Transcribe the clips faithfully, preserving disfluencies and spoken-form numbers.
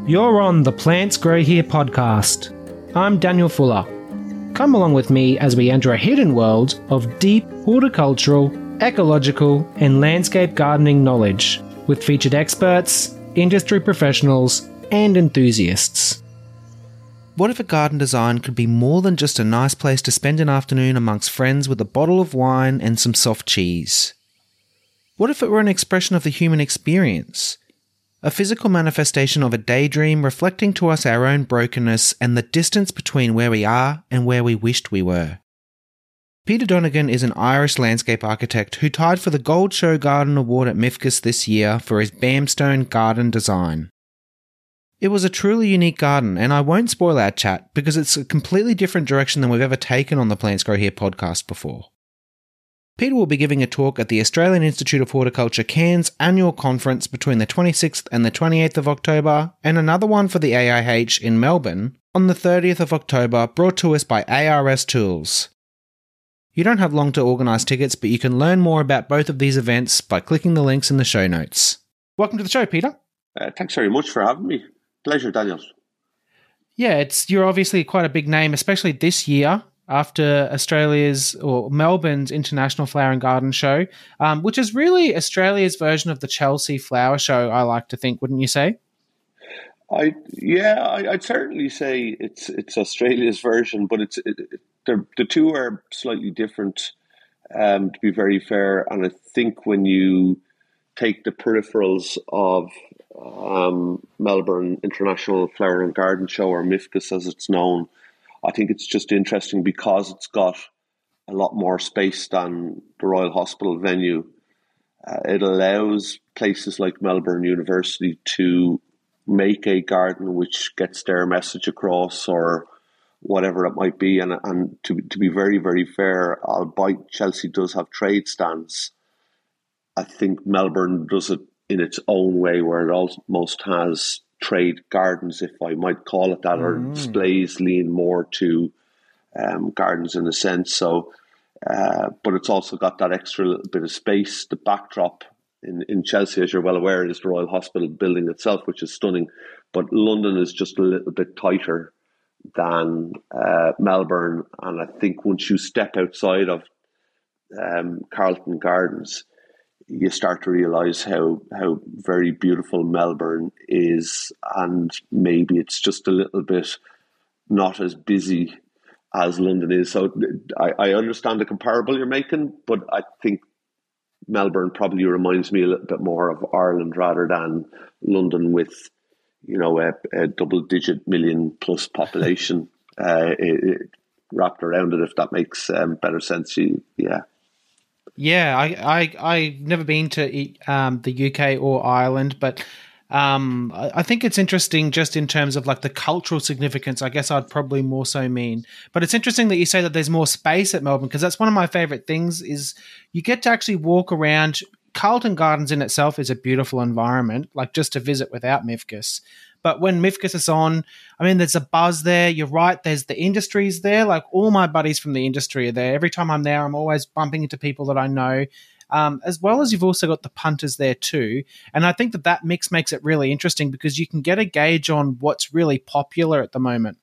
You're on the Plants Grow Here podcast. I'm Daniel Fuller. Come along with me as we enter a hidden world of deep horticultural, ecological, and landscape gardening knowledge with featured experts, industry professionals, and enthusiasts. What if a garden design could be more than just a nice place to spend an afternoon amongst friends with a bottle of wine and some soft cheese? What if it were an expression of the human experience? A physical manifestation of a daydream reflecting to us our own brokenness and the distance between where we are and where we wished we were. Peter Donegan is an Irish landscape architect who tied for the Gold Show Garden Award at MIFGS this year for his Bamstone garden design. It was a truly unique garden, and I won't spoil our chat because it's a completely different direction than we've ever taken on the Plants Grow Here podcast before. Peter will be giving a talk at the Australian Institute of Horticulture Cairns annual conference between the twenty-sixth and the twenty-eighth of October, and another one for the A I H in Melbourne on the thirtieth of October, brought to us by A R S Tools. You don't have long to organise tickets, but you can learn more about both of these events by clicking the links in the show notes. Welcome to the show, Peter. Uh, thanks very much for having me. Pleasure, Daniel. Yeah, it's you're obviously quite a big name, especially this year after Australia's or Melbourne's International Flower and Garden Show, um, which is really Australia's version of the Chelsea Flower Show, I like to think, wouldn't you say? I yeah, I, I'd certainly say it's it's Australia's version, but it's it, it, the two are slightly different. Um, to be very fair, and I think when you take the peripherals of um, Melbourne International Flower and Garden Show, or MIFGS as it's known, I think it's just interesting because it's got a lot more space than the Royal Hospital venue. Uh, it allows places like Melbourne University to make a garden which gets their message across, or whatever it might be. And and to to be very, very fair, albeit Chelsea does have trade stands, I think Melbourne does it in its own way, where it almost has trade gardens, if I might call it that, or mm. displays lean more to um, gardens in a sense. So, uh, but it's also got that extra little bit of space. The backdrop in, in Chelsea, as you're well aware, is the Royal Hospital building itself, which is stunning. But London is just a little bit tighter than uh, Melbourne. And I think once you step outside of um, Carlton Gardens, you start to realise how, how very beautiful Melbourne is, and maybe it's just a little bit not as busy as London is. So I, I understand the comparable you're making, but I think Melbourne probably reminds me a little bit more of Ireland rather than London, with, you know, a, a double-digit million plus population uh, it, it wrapped around it, if that makes um, better sense. Yeah. Yeah, I, I, I've never been to um, the U K or Ireland, but um, I, I think it's interesting just in terms of like the cultural significance. I guess I'd probably more so mean. But it's interesting that you say that there's more space at Melbourne, because that's one of my favourite things is you get to actually walk around. Carlton Gardens in itself is a beautiful environment, like just to visit without MIFGS. But when MIFGS is on, I mean, there's a buzz there. You're right. There's the industries there. Like all my buddies from the industry are there. Every time I'm there, I'm always bumping into people that I know, um, as well as you've also got the punters there too. And I think that that mix makes it really interesting because you can get a gauge on what's really popular at the moment.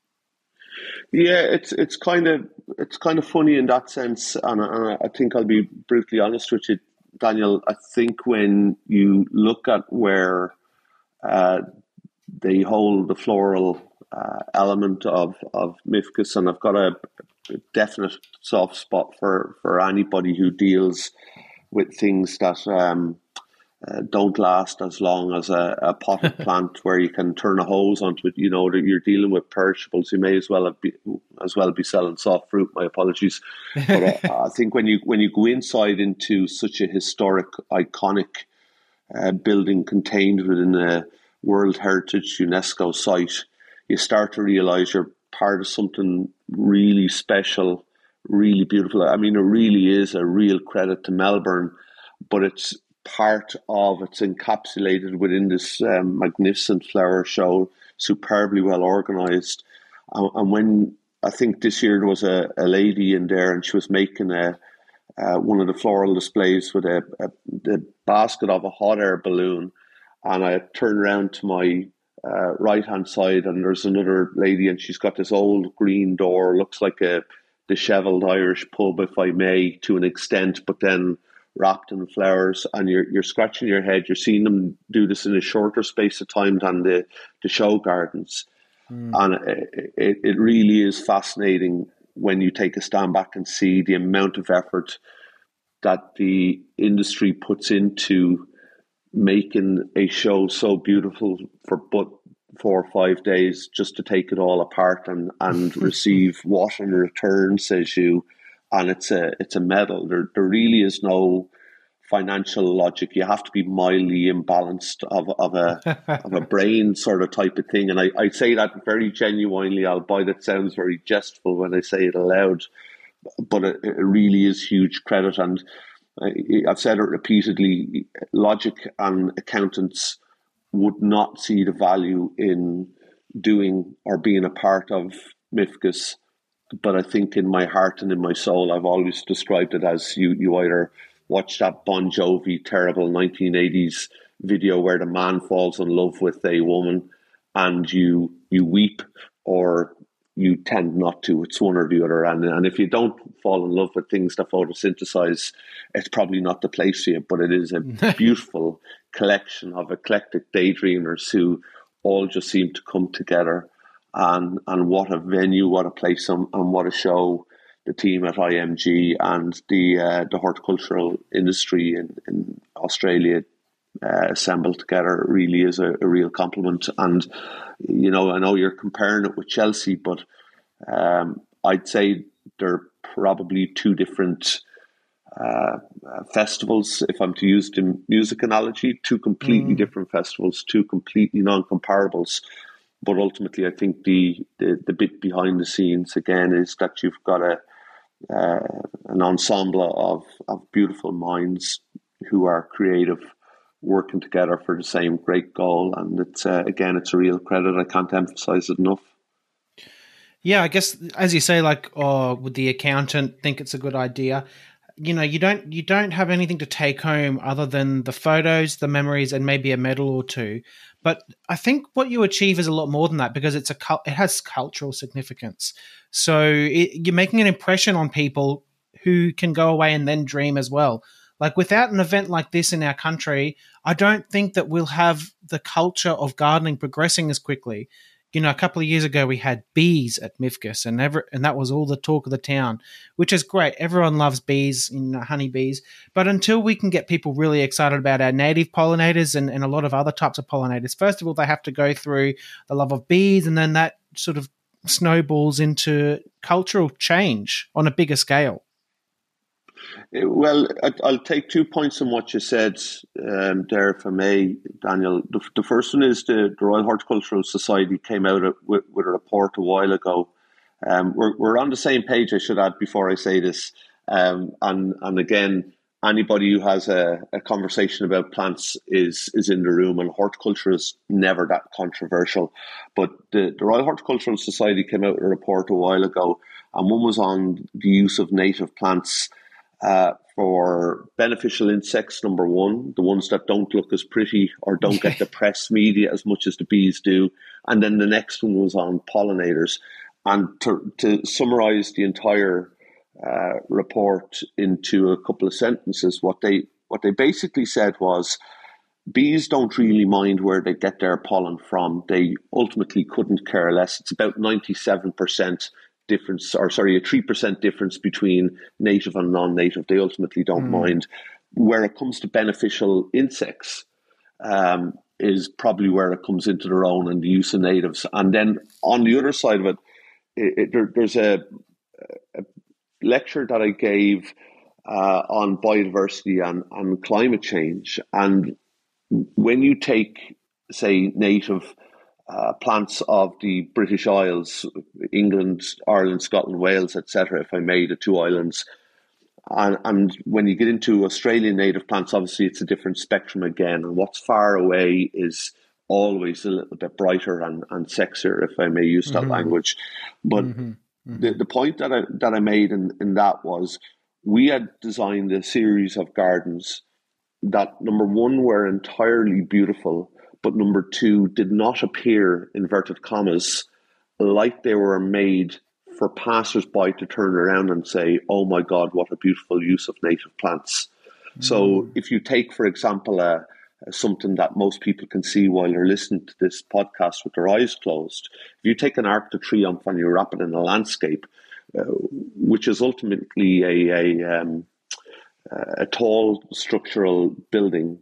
Yeah, it's it's kind of it's kind of funny in that sense, and, and I think I'll be brutally honest with you, Daniel. I think when you look at where uh, they hold the floral uh, element of, of MIFGS, and I've got a, a definite soft spot for, for anybody who deals with things that um, uh, don't last as long as a, a potted plant where you can turn a hose onto it. You know, that you're dealing with perishables. You may as well be as well be selling soft fruit. My apologies, but uh, I think when you when you go inside into such a historic, iconic uh, building contained within a World Heritage UNESCO site, you start to realise you're part of something really special, really beautiful. I mean, it really is a real credit to Melbourne, but it's part of, it's encapsulated within this um, magnificent flower show, superbly well organised. And, and when, I think this year there was a, a lady in there and she was making a uh, one of the floral displays with a, a the basket of a hot air balloon. And I turned around to my uh, right hand side, and there's another lady, and she's got this old green door, looks like a dishevelled Irish pub, if I may, to an extent, but then wrapped in flowers, and you're you're scratching your head. You're seeing them do this in a shorter space of time than the, the show gardens. Mm. And it, it, it really is fascinating when you take a stand back and see the amount of effort that the industry puts into making a show so beautiful for but four or five days, just to take it all apart and, and receive what in return, says you. And it's a it's a medal. There there really is no financial logic. You have to be mildly imbalanced of of a of a brain sort of type of thing. And I, I say that very genuinely, albeit it sounds very jestful when I say it aloud. But it, it really is huge credit. And I, I've said it repeatedly, logic and accountants would not see the value in doing or being a part of M I F G A S. But I think in my heart and in my soul, I've always described it as you, you either watch that Bon Jovi terrible nineteen eighties video where the man falls in love with a woman and you you weep, or you tend not to. It's one or the other. And, and if you don't fall in love with things that photosynthesize, it's probably not the place for you. But it is a beautiful collection of eclectic daydreamers who all just seem to come together. And and what a venue, what a place, and, and what a show the team at I M G and the uh, the horticultural industry in, in Australia uh, assembled together. It really is a, a real compliment. And, you know, I know you're comparing it with Chelsea, but um, I'd say they're probably two different uh, uh, festivals, if I'm to use the music analogy, two completely mm. different festivals, two completely non-comparables. But ultimately, I think the, the, the bit behind the scenes, again, is that you've got a uh, an ensemble of, of beautiful minds who are creative, working together for the same great goal. And it's uh, again, it's a real credit. I can't emphasize it enough. Yeah, I guess, as you say, like, oh, would the accountant think it's a good idea? You know, you don't you don't have anything to take home other than the photos, the memories, and maybe a medal or two. But I think what you achieve is a lot more than that, because it's a it has cultural significance. So it, you're making an impression on people who can go away and then dream as well. Like, without an event like this in our country, I don't think that we'll have the culture of gardening progressing as quickly. You know, a couple of years ago, we had bees at M I F G A S, and ever, and that was all the talk of the town, which is great. Everyone loves bees, and honeybees. But until we can get people really excited about our native pollinators and, and a lot of other types of pollinators, first of all, they have to go through the love of bees, and then that sort of snowballs into cultural change on a bigger scale. Well, I'll take two points on what you said um, there, if I may, Daniel. The, the first one is the, the Royal Horticultural Society came out with, with a report a while ago. Um, we're, we're on the same page, I should add, before I say this. Um, and, and again, anybody who has a, a conversation about plants is, is in the room, and horticulture is never that controversial. But the, the Royal Horticultural Society came out with a report a while ago, and one was on the use of native plants Uh, for beneficial insects, number one, the ones that don't look as pretty or don't get the press media as much as the bees do. And then the next one was on pollinators. And to, to summarize the entire uh, report into a couple of sentences, what they what they basically said was, bees don't really mind where they get their pollen from. They ultimately couldn't care less. It's about ninety-seven percent difference, or sorry, a three percent difference between native and non-native. They ultimately don't mm. mind. Where it comes to beneficial insects um, is probably where it comes into their own, and the use of natives. And then on the other side of it, it, it there, there's a, a lecture that I gave uh, on biodiversity and, and climate change. And when you take, say, native Uh, plants of the British Isles, England, Ireland, Scotland, Wales, et cetera, if I may, the two islands. And, and when you get into Australian native plants, obviously it's a different spectrum again. And what's far away is always a little bit brighter and, and sexier, if I may use that mm-hmm. language. But mm-hmm. Mm-hmm. The, the point that I, that I made in, in that was, we had designed a series of gardens that, number one, were entirely beautiful, but number two, did not appear, inverted commas, like they were made for passers-by to turn around and say, oh my God, what a beautiful use of native plants. Mm. So if you take, for example, a, something that most people can see while they're listening to this podcast with their eyes closed. If you take an Arc de Triomphe and you wrap it in a landscape, uh, which is ultimately a, a, um, a tall structural building,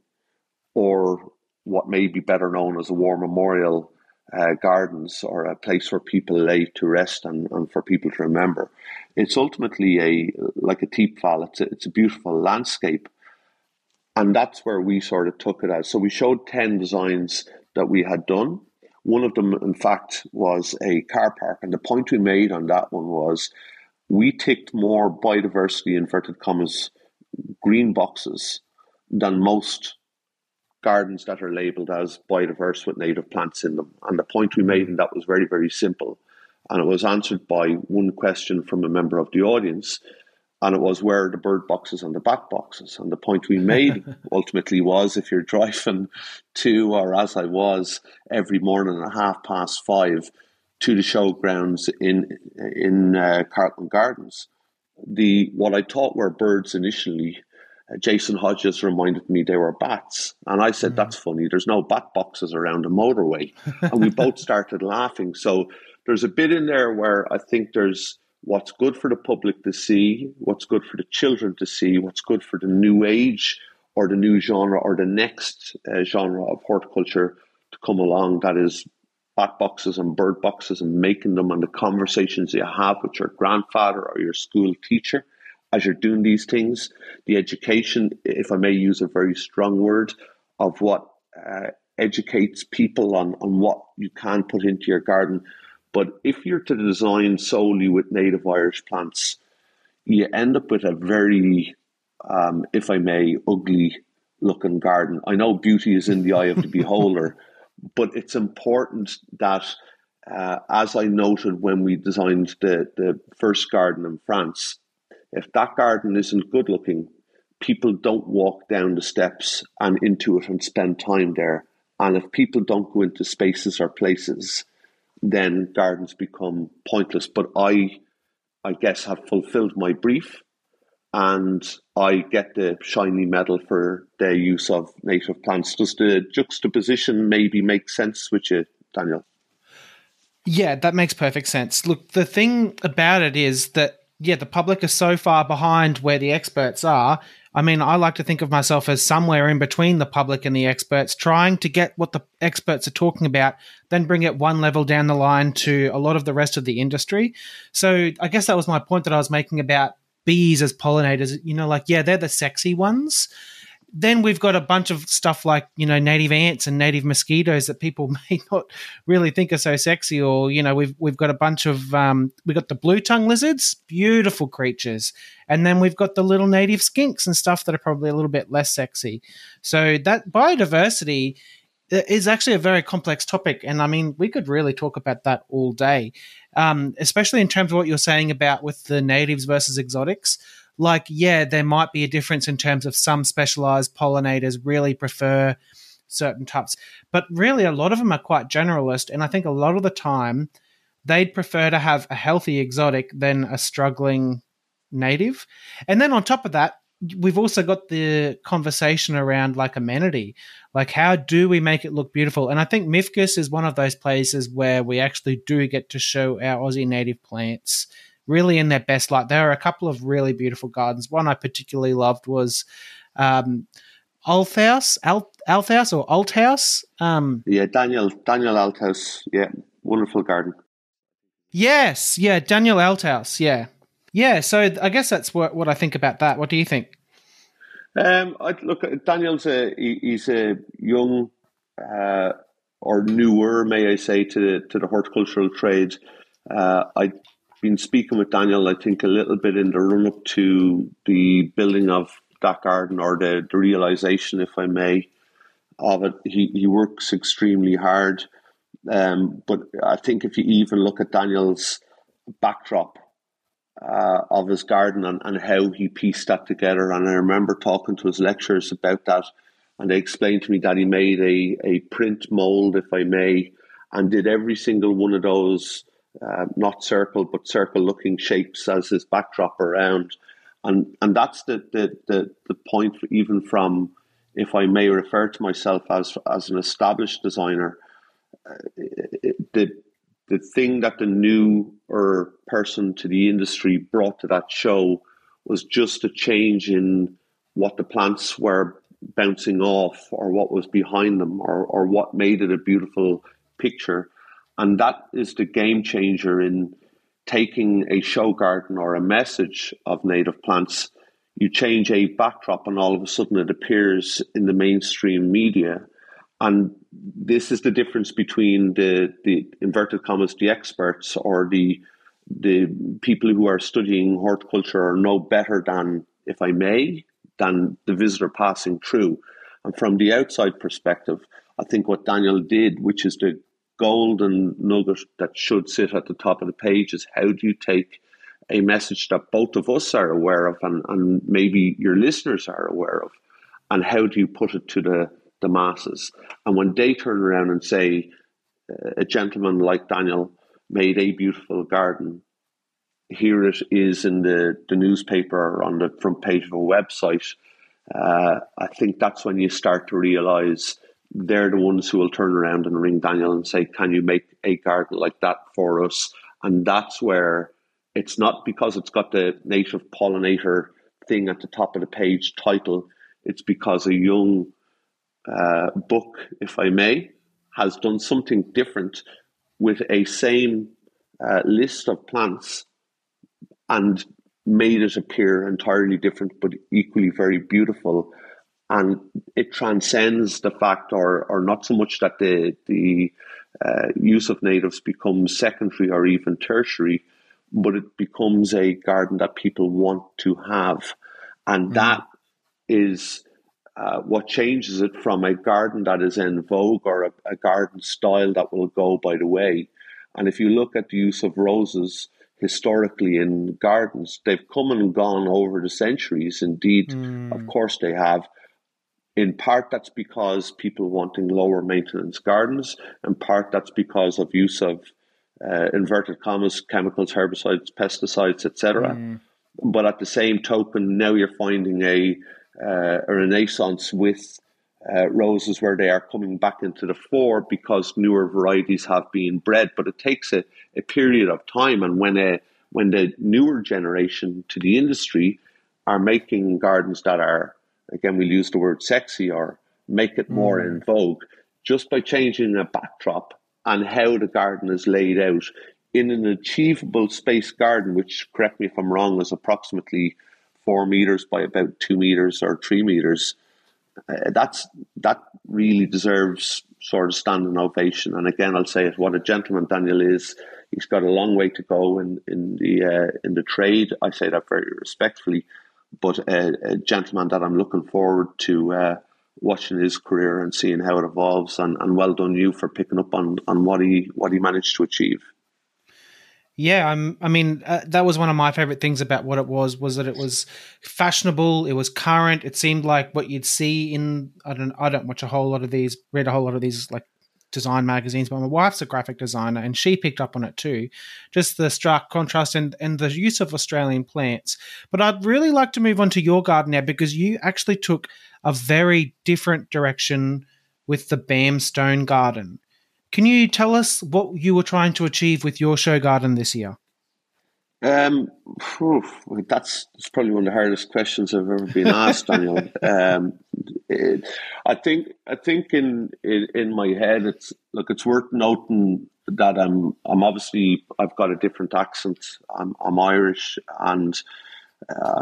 or what may be better known as a war memorial uh, gardens, or a place where people lay to rest and, and for people to remember. It's ultimately a like a Tiefval. It's a, it's a beautiful landscape. And that's where we sort of took it as. So we showed ten designs that we had done. One of them, in fact, was a car park. And the point we made on that one was we ticked more biodiversity, inverted commas, green boxes than most gardens that are labelled as biodiverse with native plants in them. And the point we made in that was very, very simple. And it was answered by one question from a member of the audience. And it was, where are the bird boxes and the bat boxes? And the point we made ultimately was, if you're driving to, or as I was, every morning at half past five to the showgrounds in in uh, Carlton Gardens, the what I thought were birds initially, uh, Jason Hodges reminded me they were bats. And I said, mm. that's funny, there's no bat boxes around the motorway. And we both started laughing. So there's a bit in there where I think there's what's good for the public to see, what's good for the children to see, what's good for the new age or the new genre or the next uh, genre of horticulture to come along, that is bat boxes and bird boxes, and making them, and the conversations you have with your grandfather or your school teacher as you're doing these things, the education, if I may use a very strong word, of what uh, educates people on, on what you can put into your garden. But if you're to design solely with native Irish plants, you end up with a very, um, if I may, ugly looking garden. I know beauty is in the eye of the beholder, but it's important that, uh, as I noted when we designed the, the first garden in France, if that garden isn't good looking, people don't walk down the steps and into it and spend time there. And if people don't go into spaces or places, then gardens become pointless. But I, I guess, have fulfilled my brief, and I get the shiny medal for the use of native plants. Does the juxtaposition maybe make sense with you, Daniel? Yeah, that makes perfect sense. Look, the thing about it is that, yeah, the public is so far behind where the experts are. I mean, I like to think of myself as somewhere in between the public and the experts, trying to get what the experts are talking about, then bring it one level down the line to a lot of the rest of the industry. So I guess that was my point that I was making about bees as pollinators. You know, like, yeah, they're the sexy ones. Then we've got a bunch of stuff like, you know, native ants and native mosquitoes that people may not really think are so sexy. Or, you know, we've we've got a bunch of, um, we've got the blue tongue lizards, beautiful creatures. And then we've got the little native skinks and stuff that are probably a little bit less sexy. So that biodiversity is actually a very complex topic. And I mean, we could really talk about that all day, um, especially in terms of what you're saying about with the natives versus exotics. Like, yeah, there might be a difference in terms of some specialized pollinators really prefer certain types, but really a lot of them are quite generalist. And I think a lot of the time they'd prefer to have a healthy exotic than a struggling native. And then on top of that, we've also got the conversation around like amenity, like how do we make it look beautiful? And I think Mifkis is one of those places where we actually do get to show our Aussie native plants really in their best light. There are a couple of really beautiful gardens. One I particularly loved was um, Althaus, Alt, Althaus or Althaus. Um, yeah, Daniel Daniel Althaus. Yeah, wonderful garden. Yes, yeah, Daniel Althaus. Yeah, yeah. So I guess that's what what I think about that. What do you think? Um, I, look, Daniel's a he, he's a young uh, or newer, may I say, to the, to the horticultural trade. Uh, I. Been speaking with Daniel, I think, a little bit in the run-up to the building of that garden, or the, the realisation, if I may, of it. He, he works extremely hard. Um, but I think if you even look at Daniel's backdrop uh, of his garden and, and how he pieced that together, and I remember talking to his lecturers about that, and they explained to me that he made a, a print mold, if I may, and did every single one of those, uh, not circle, but circle-looking shapes as his backdrop around. And and that's the, the, the, the point, even from, if I may refer to myself as as an established designer, uh, the the thing that the newer person to the industry brought to that show was just a change in what the plants were bouncing off, or what was behind them, or, or what made it a beautiful picture. And that is the game changer in taking a show garden or a message of native plants. You change a backdrop and all of a sudden it appears in the mainstream media. And this is the difference between the, the inverted commas, the experts, or the the people who are studying horticulture or know better than, if I may, than the visitor passing through. And from the outside perspective, I think what Daniel did, which is the golden nugget that should sit at the top of the page, is how do you take a message that both of us are aware of, and, and maybe your listeners are aware of, and how do you put it to the, the masses? And when they turn around and say, uh, a gentleman like Daniel made a beautiful garden, here it is in the, the newspaper or on the front page of a website, uh, I think that's when you start to realise they're the ones who will turn around and ring Daniel and say, can you make a garden like that for us? And that's where it's not because it's got the native pollinator thing at the top of the page title. It's because a young uh, book, if I may, has done something different with a same uh, list of plants and made it appear entirely different, but equally very beautiful. And it transcends the fact, or or not so much that the the uh, use of natives becomes secondary or even tertiary, but it becomes a garden that people want to have. And mm. that is uh, what changes it from a garden that is en vogue, or a, a garden style that will go by the way. And if you look at the use of roses historically in gardens, they've come and gone over the centuries. Indeed, mm. of course they have. In part, that's because people wanting lower maintenance gardens. In part, that's because of use of uh, inverted commas, chemicals, herbicides, pesticides, et cetera. Mm. But at the same token, now you're finding a, uh, a renaissance with uh, roses where they are coming back into the fore because newer varieties have been bred. But it takes a, a period of time. And when a when the newer generation to the industry are making gardens that are, again, we'll use the word sexy or make it more mm. in vogue, just by changing a backdrop and how the garden is laid out in an achievable space garden, which, correct me if I'm wrong, is approximately four meters by about two meters or three meters. Uh, that's that really deserves sort of standing ovation. And again, I'll say it: what a gentleman Daniel is. He's got a long way to go in in the uh, in the trade. I say that very respectfully. But a, a gentleman that I'm looking forward to uh, watching his career and seeing how it evolves. And, and well done you for picking up on, on what he what he managed to achieve. Yeah, I'm, I mean, uh, that was one of my favorite things about what it was, was that it was fashionable, it was current, it seemed like what you'd see in, I don't I don't watch a whole lot of these, read a whole lot of these like design magazines, but my wife's a graphic designer and she picked up on it too, just the stark contrast and, and the use of Australian plants. But I'd really like to move on to your garden now, because you actually took a very different direction with the Bam Stone Garden. Can you tell us what you were trying to achieve with your show garden this year? Um, whew, that's, that's probably one of the hardest questions I've ever been asked, Daniel. Um, it, I think I think in, in in my head, it's look. It's worth noting that I'm I'm obviously I've got a different accent. I'm I'm Irish, and uh,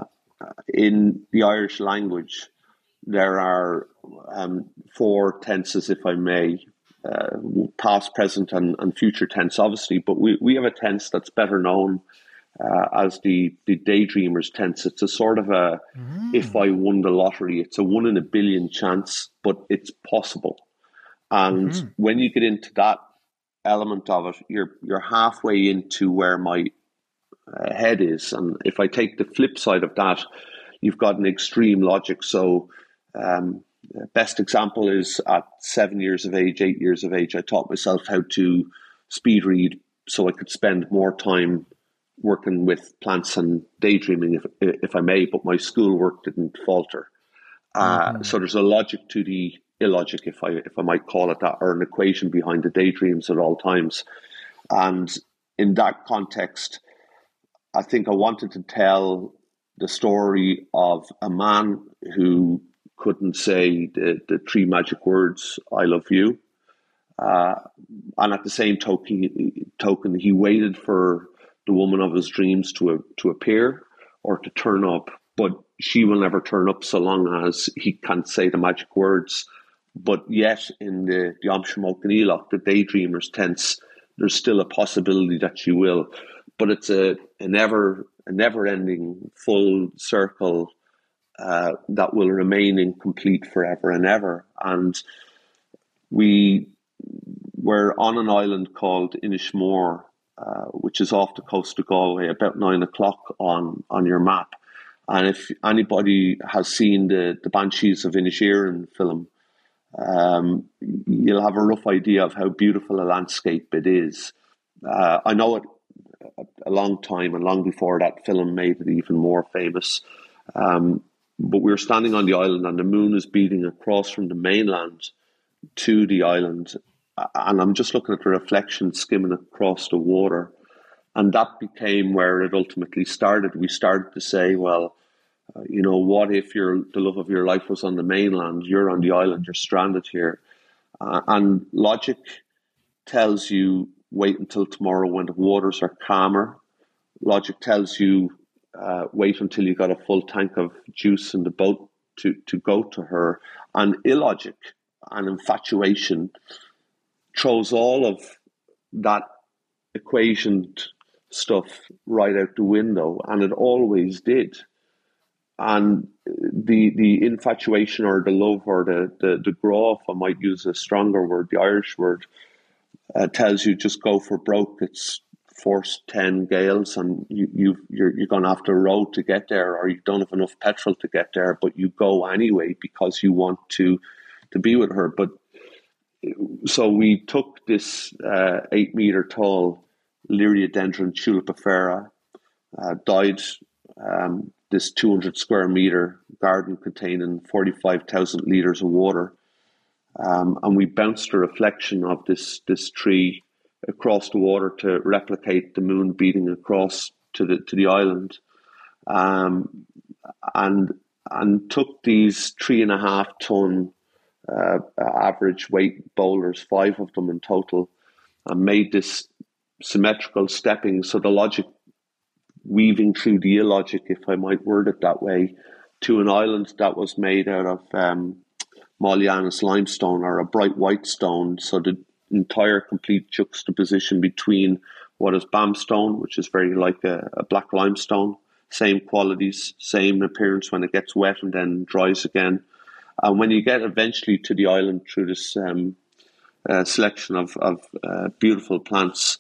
in the Irish language, there are um, four tenses, if I may. Uh, past, present, and, and future tense, obviously, but we, we have a tense that's better known uh, as the, the daydreamer's tense. It's a sort of a, mm. if I won the lottery, it's a one in a billion chance, but it's possible. And mm-hmm. when you get into that element of it, you're you're halfway into where my uh, head is. And if I take the flip side of that, you've got an extreme logic. So um, best example is at seven years of age, eight years of age, I taught myself how to speed read so I could spend more time working with plants and daydreaming, if if I may, but my schoolwork didn't falter. Uh, mm-hmm. So there's a logic to the illogic, if I if I might call it that, or an equation behind the daydreams at all times. And in that context, I think I wanted to tell the story of a man who couldn't say the, the three magic words, I love you. Uh, and at the same token, token, he waited for the woman of his dreams to to appear or to turn up, but she will never turn up so long as he can't say the magic words. But yet, in the the Am Shemok and Elok, the daydreamer's tense, there's still a possibility that she will. But it's a, a never a never ending full circle uh, that will remain incomplete forever and ever. And we were on an island called Inishmore, uh, which is off the coast of Galway, about nine o'clock on, on your map. And if anybody has seen the, the Banshees of Inisherin film, um, you'll have a rough idea of how beautiful a landscape it is. Uh, I know it a long time, and long before that film made it even more famous. Um, but we were standing on the island and the moon is beating across from the mainland to the island. And I'm just looking at the reflection skimming across the water. And that became where it ultimately started. We started to say, well, uh, you know, what if your the love of your life was on the mainland? You're on the island, you're stranded here. Uh, and logic tells you, wait until tomorrow when the waters are calmer. Logic tells you, uh, wait until you got a full tank of juice in the boat to, to go to her. And illogic and infatuation throws all of that equation stuff right out the window, and it always did. And the the infatuation or the love or the, the, the grow, if I might use a stronger word, the Irish word, uh, tells you just go for broke. It's force ten gales and you, you, you're, you're going to have to row to get there, or you don't have enough petrol to get there, but you go anyway because you want to, to be with her. But so we took this uh, eight meter tall Liriodendron tulipifera, uh, dyed um, this two hundred square meter garden containing forty-five thousand litres of water. Um, and we bounced a reflection of this, this tree across the water to replicate the moon beating across to the to the island. Um, and and took these three and a half ton Uh, average weight boulders, five of them in total, and made this symmetrical stepping. So the logic weaving through the illogic, if I might word it that way, to an island that was made out of um, Mollianus limestone, or a bright white stone. So the entire complete juxtaposition between what is bamstone, which is very like a, a black limestone, same qualities, same appearance when it gets wet and then dries again. And when you get eventually to the island through this um, uh, selection of, of uh, beautiful plants,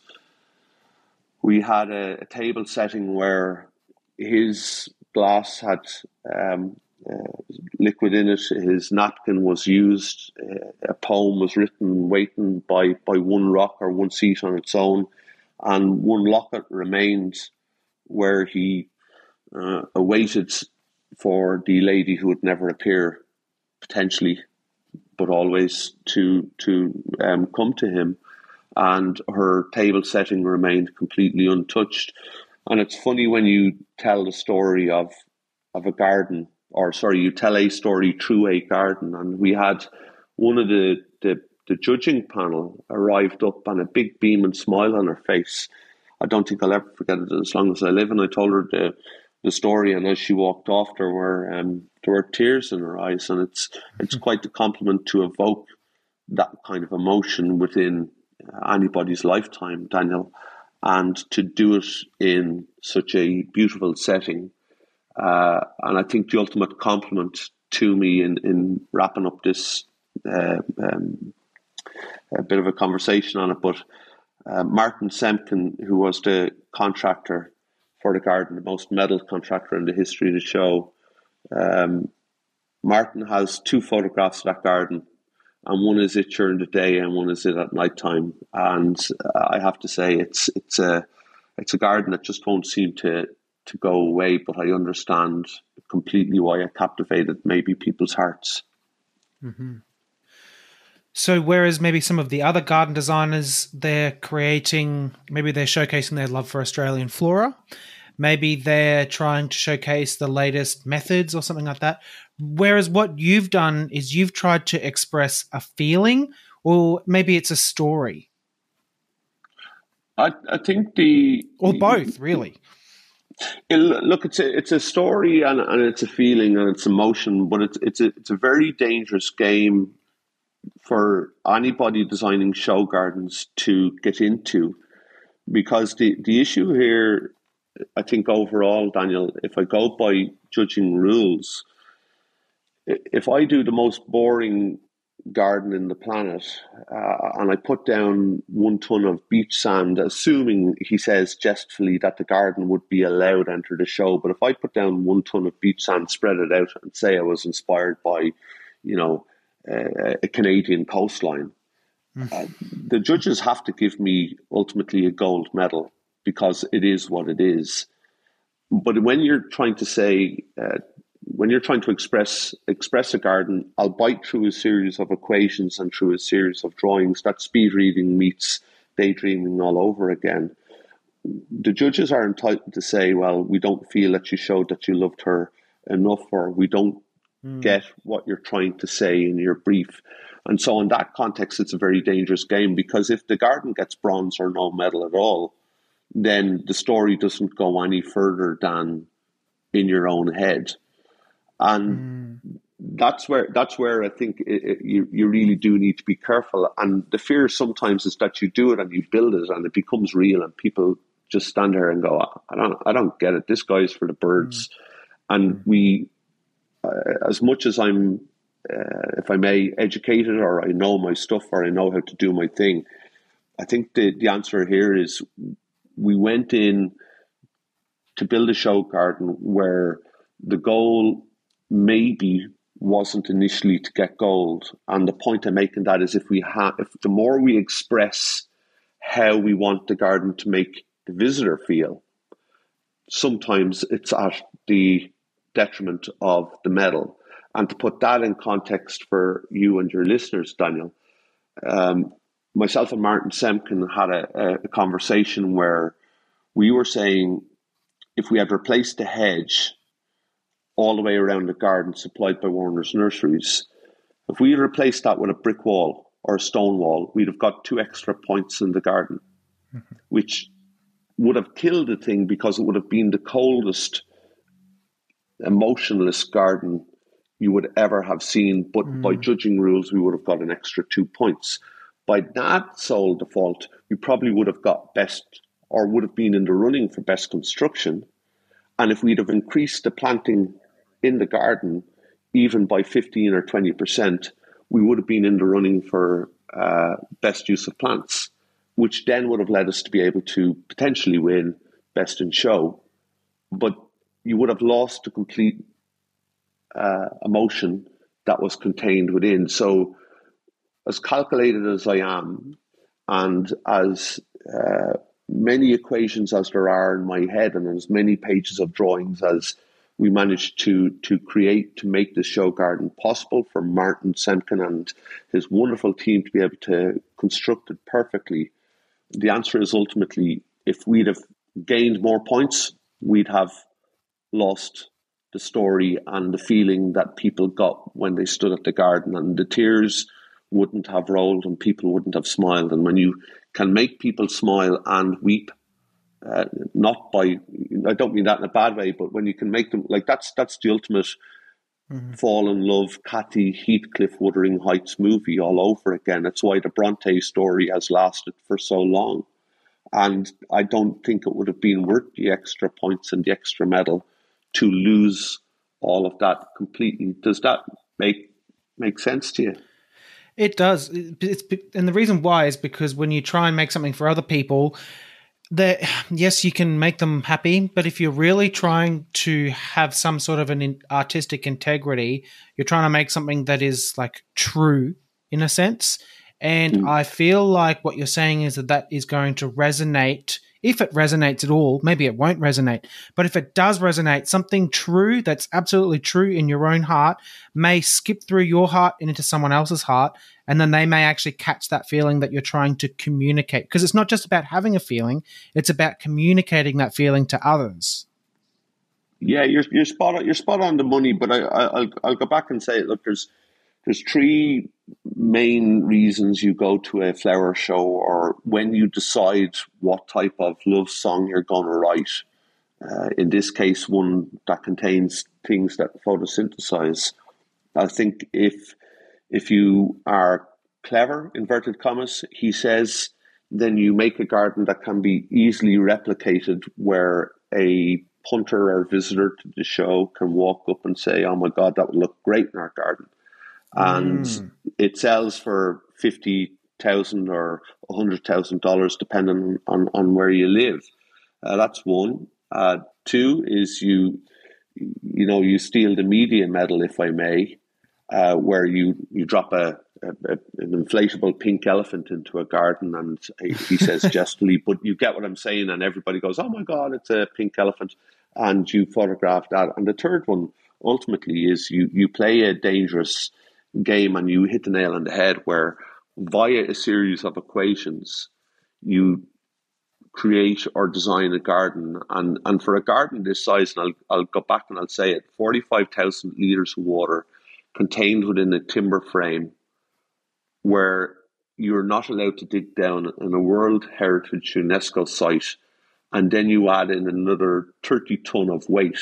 we had a, a table setting where his glass had um, uh, liquid in it, his napkin was used, uh, a poem was written waiting by, by one rock or one seat on its own, and one locket remained where he uh, awaited for the lady who would never appear, potentially, but always to to um, come to him, and her table setting remained completely untouched. And it's funny when you tell the story of of a garden, or sorry, you tell a story through a garden. And we had one of the the, the judging panel arrived up and a big beaming smile on her face. I don't think I'll ever forget it as long as I live. And I told her the the story, and as she walked off, there were um, there were tears in her eyes, and it's it's quite the compliment to evoke that kind of emotion within anybody's lifetime, Daniel, and to do it in such a beautiful setting. Uh, and I think the ultimate compliment to me in, in wrapping up this uh, um, a bit of a conversation on it, but uh, Martin Semken, who was the contractor for the garden, the most medal contractor in the history of the show. Um, Martin has two photographs of that garden, and one is it during the day and one is it at night time. And uh, I have to say, it's it's a it's a garden that just won't seem to to go away. But I understand completely why it captivated maybe people's hearts. Mm-hmm. So whereas maybe some of the other garden designers, they're creating, maybe they're showcasing their love for Australian flora, maybe they're trying to showcase the latest methods or something like that. Whereas what you've done is you've tried to express a feeling, or maybe it's a story. I, I think the... Or both, really. It, look, it's a, it's a story and, and it's a feeling and it's emotion, but it's, it's, a, it's a very dangerous game for anybody designing show gardens to get into, because the, the issue here, I think overall, Daniel, if I go by judging rules, if I do the most boring garden in the planet uh, and I put down one ton of beach sand, assuming he says jestfully that the garden would be allowed to enter the show, but if I put down one ton of beach sand, spread it out and say I was inspired by, you know, Uh, a Canadian coastline, mm. uh, the judges have to give me ultimately a gold medal because it is what it is. But when you're trying to say, uh, when you're trying to express express a garden, albeit through a series of equations and through a series of drawings, that speed reading meets daydreaming all over again. The judges are entitled to say, well, we don't feel that you showed that you loved her enough, or we don't get what you're trying to say in your brief. And so in that context, it's a very dangerous game, because if the garden gets bronze or no medal at all, then the story doesn't go any further than in your own head. And mm. that's where that's where I think it, it, you, you really do need to be careful. And the fear sometimes is that you do it and you build it and it becomes real and people just stand there and go, I don't, I don't get it. This guy's for the birds. Mm. And mm. we, Uh, as much as I'm, uh, if I may, educated, or I know my stuff, or I know how to do my thing, I think the, the answer here is we went in to build a show garden where the goal maybe wasn't initially to get gold. And the point I'm making that is if we have, if the more we express how we want the garden to make the visitor feel, sometimes it's at the detriment of the medal. And to put that in context for you and your listeners, Daniel, um, myself and Martin Semken had a, a conversation where we were saying if we had replaced the hedge all the way around the garden supplied by Warner's Nurseries, if we had replaced that with a brick wall or a stone wall, we'd have got two extra points in the garden, mm-hmm. which would have killed the thing, because it would have been the coldest, emotionless garden you would ever have seen. But mm. by judging rules, we would have got an extra two points. By that sole default, we probably would have got best, or would have been in the running for best construction. And if we'd have increased the planting in the garden, even by fifteen or twenty percent, we would have been in the running for uh, best use of plants, which then would have led us to be able to potentially win best in show. But you would have lost the complete uh, emotion that was contained within. So as calculated as I am, and as uh, many equations as there are in my head, and as many pages of drawings as we managed to to create to make this show garden possible for Martin Semken and his wonderful team to be able to construct it perfectly, the answer is ultimately, if we'd have gained more points, we'd have lost the story and the feeling that people got when they stood at the garden, and the tears wouldn't have rolled and people wouldn't have smiled. And when you can make people smile and weep, uh, not by, I don't mean that in a bad way, but when you can make them, like that's that's the ultimate mm-hmm. fall in love, Cathy, Heathcliff, Wuthering Heights movie all over again. It's why the Bronte story has lasted for so long. And I don't think it would have been worth the extra points and the extra medal to lose all of that completely. Does that make make sense to you? It does. It's, and the reason why is because when you try and make something for other people, The, yes, you can make them happy, but if you're really trying to have some sort of an in- artistic integrity, you're trying to make something that is like true in a sense. And Mm. I feel like what you're saying is that that is going to resonate. If it resonates at all, maybe it won't resonate. But if it does resonate, something true that's absolutely true in your own heart may skip through your heart and into someone else's heart. And then they may actually catch that feeling that you're trying to communicate. Because it's not just about having a feeling, it's about communicating that feeling to others. Yeah, you're you're spot on. You're spot on the money. But I, I I'll I'll go back and say, look, there's there's three main reasons you go to a flower show, or when you decide what type of love song you're going to write. Uh, in this case, one that contains things that photosynthesize. I think if if you are clever, inverted commas, he says, then you make a garden that can be easily replicated, where a punter or visitor to the show can walk up and say, oh my God, that would look great in our garden. And Mm. it sells for fifty thousand dollars or one hundred thousand dollars depending on, on where you live. Uh, that's one. Uh, two is you, you know, you steal the media medal, if I may, uh, where you, you drop a, a, a an inflatable pink elephant into a garden, and he says jestingly, but you get what I'm saying, and everybody goes, oh my God, it's a pink elephant, and you photograph that. And the third one, ultimately, is you, you play a dangerous game and you hit the nail on the head, where via a series of equations, you create or design a garden. And, and for a garden this size, and I'll, I'll go back and I'll say it, forty-five thousand litres of water contained within a timber frame, where you're not allowed to dig down in a World Heritage UNESCO site, and then you add in another thirty tonne of weight,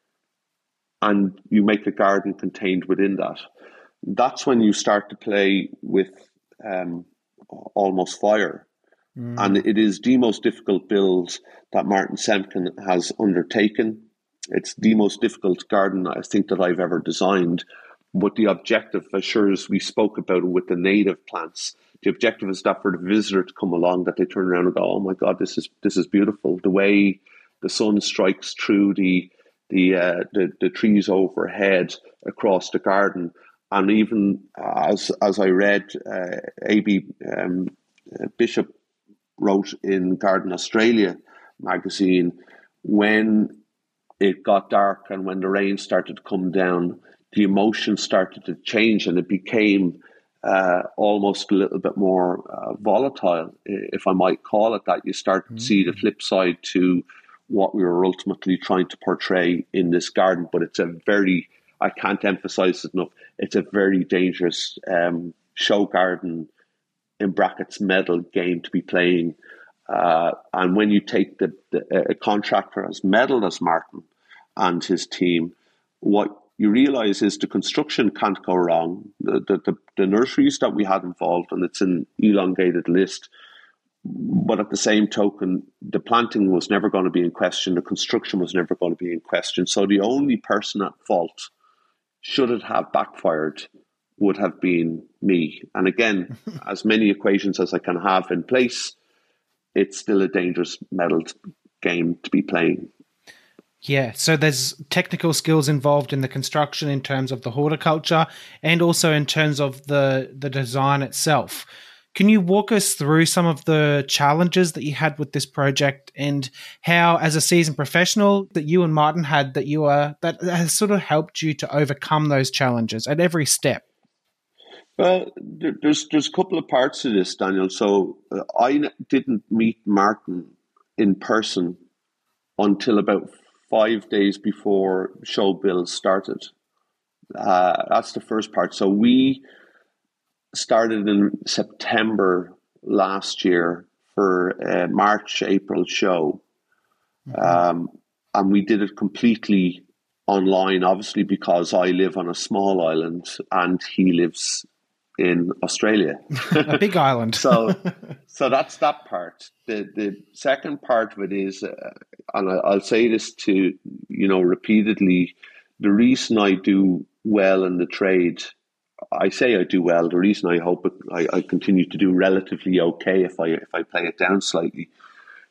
and you make a garden contained within that. That's when you start to play with um, almost fire. Mm. And it is the most difficult build that Martin Semken has undertaken. It's the most difficult garden I think that I've ever designed. But the objective, as sure as we spoke about it with the native plants, the objective is that for the visitor to come along, that they turn around and go, oh my God, this is this is beautiful. The way the sun strikes through the the uh, the, the trees overhead across the garden. And even as as I read, uh, A B um, uh, Bishop wrote in Garden Australia magazine, when it got dark and when the rain started to come down, the emotion started to change, and it became uh, almost a little bit more uh, volatile, if I might call it that. You start to see the flip side to what we were ultimately trying to portray in this garden. But it's a very, I can't emphasize it enough, it's a very dangerous um, show garden, in brackets, medal game to be playing. Uh, and when you take the, the a contractor as medal as Martin and his team, what you realize is the construction can't go wrong. The, the, the, the nurseries that we had involved, and it's an elongated list, but at the same token, the planting was never going to be in question. The construction was never going to be in question. So the only person at fault, should it have backfired, would have been me. And again, as many equations as I can have in place, it's still a dangerous medal game to be playing. Yeah, so there's technical skills involved in the construction in terms of the horticulture and also in terms of the, the design itself. Can you walk us through some of the challenges that you had with this project, and how, as a seasoned professional, that you and Martin had that you are that has sort of helped you to overcome those challenges at every step? Well, there, there's there's a couple of parts to this, Daniel. So uh, I didn't meet Martin in person until about five days before show build started. Uh, that's the first part. So we started in September last year for a March, April show. Mm-hmm. Um, and we did it completely online, obviously, because I live on a small island and he lives in Australia. A big island. so so that's that part. The the second part of it is, uh, and I, I'll say this to, you know, repeatedly, the reason I do well in the trade, I say I do well, the reason I hope it, I, I continue to do relatively okay if I if I play it down slightly,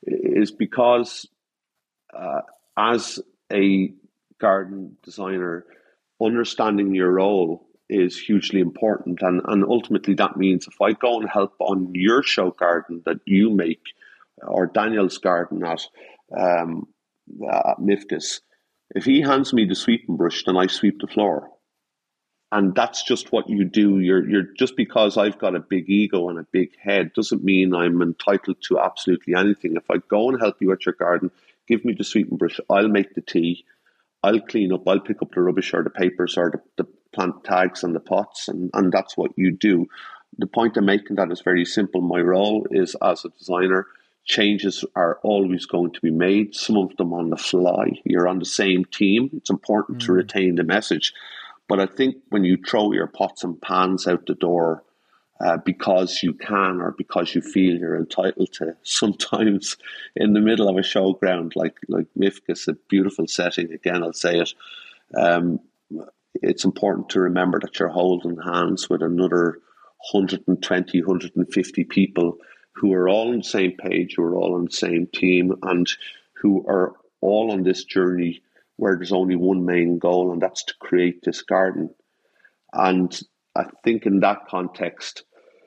is because uh, as a garden designer, understanding your role is hugely important. And, and ultimately that means if I go and help on your show garden that you make, or Daniel's garden at, um, at Mifkes, if he hands me the sweeping brush, then I sweep the floor. And that's just what you do. You're you're just because I've got a big ego and a big head doesn't mean I'm entitled to absolutely anything. If I go and help you at your garden, give me the sweeping brush, I'll make the tea, I'll clean up, I'll pick up the rubbish or the papers or the, the plant tags and the pots, and, and that's what you do. The point I'm making that is very simple. My role is as a designer, changes are always going to be made, some of them on the fly. You're on the same team. It's important mm. to retain the message. But I think when you throw your pots and pans out the door uh, because you can or because you feel you're entitled to, sometimes in the middle of a showground like like Mifkes, a beautiful setting, again, I'll say it, um, it's important to remember that you're holding hands with another one hundred twenty, one hundred fifty people who are all on the same page, who are all on the same team, and who are all on this journey where there's only one main goal, and that's to create this garden. And I think in that context,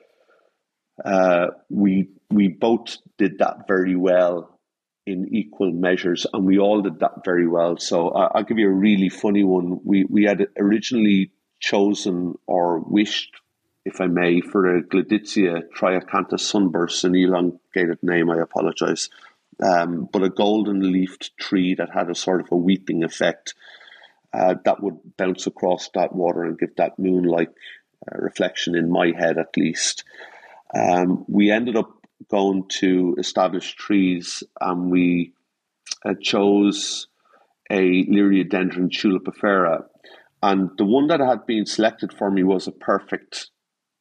uh, we we both did that very well in equal measures, and we all did that very well. So uh, I'll give you a really funny one. We we had originally chosen or wished, if I may, for a Gleditsia triacanthus sunburst, an elongated name, I apologise. Um, but a golden leafed tree that had a sort of a weeping effect uh, that would bounce across that water and give that moon-like uh, reflection in my head, at least. Um, we ended up going to established trees, and we uh, chose a Liriodendron tulipifera. And the one that had been selected for me was a perfect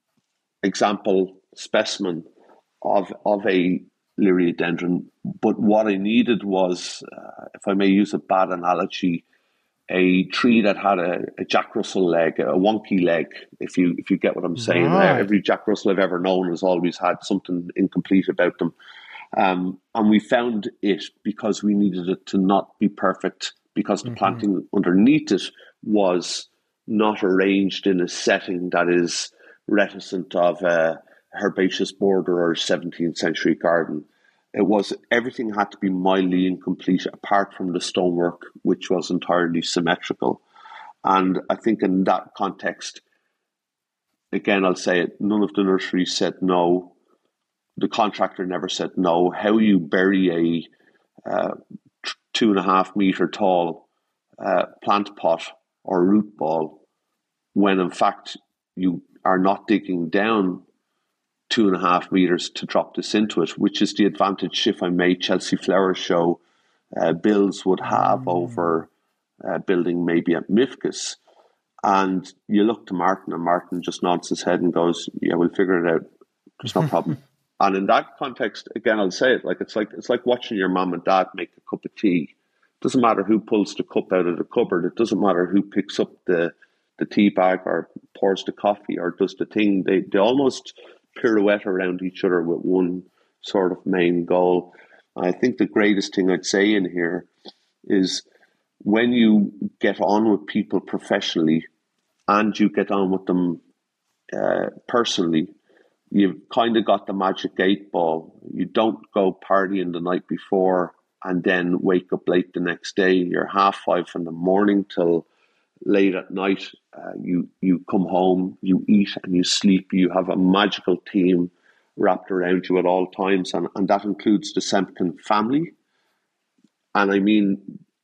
example specimen of of a Liriodendron, but what I needed was, uh, if I may use a bad analogy, a tree that had a, a Jack Russell leg, a wonky leg, if you if you get what I'm saying. Right. Uh, every Jack Russell I've ever known has always had something incomplete about them. Um, and we found it because we needed it to not be perfect, because the mm-hmm. planting underneath it was not arranged in a setting that is reticent of a herbaceous border or seventeenth century garden. It was, everything had to be mildly incomplete apart from the stonework, which was entirely symmetrical. And I think in that context, again, I'll say it, none of the nurseries said no. The contractor never said no. How you bury a uh, two and a half meter tall uh, plant pot or root ball when in fact you are not digging down two and a half meters to drop this into it, which is the advantage, if I may, Chelsea Flower Show uh, builds would have mm. over uh, building maybe at Mifkes. And you look to Martin, and Martin just nods his head and goes, yeah, we'll figure it out. There's no problem. And in that context, again, I'll say it, like it's like it's like watching your mom and dad make a cup of tea. It doesn't matter who pulls the cup out of the cupboard. It doesn't matter who picks up the, the tea bag or pours the coffee or does the thing. They they almost pirouette around each other with one sort of main goal. I think the greatest thing I'd say in here is when you get on with people professionally and you get on with them uh, personally, you've kind of got the magic eight ball. You don't go partying the night before and then wake up late the next day. You're half five in the morning till late at night. Uh, you you come home, you eat and you sleep. You have a magical team wrapped around you at all times, and, and that includes the Semken family. And I mean,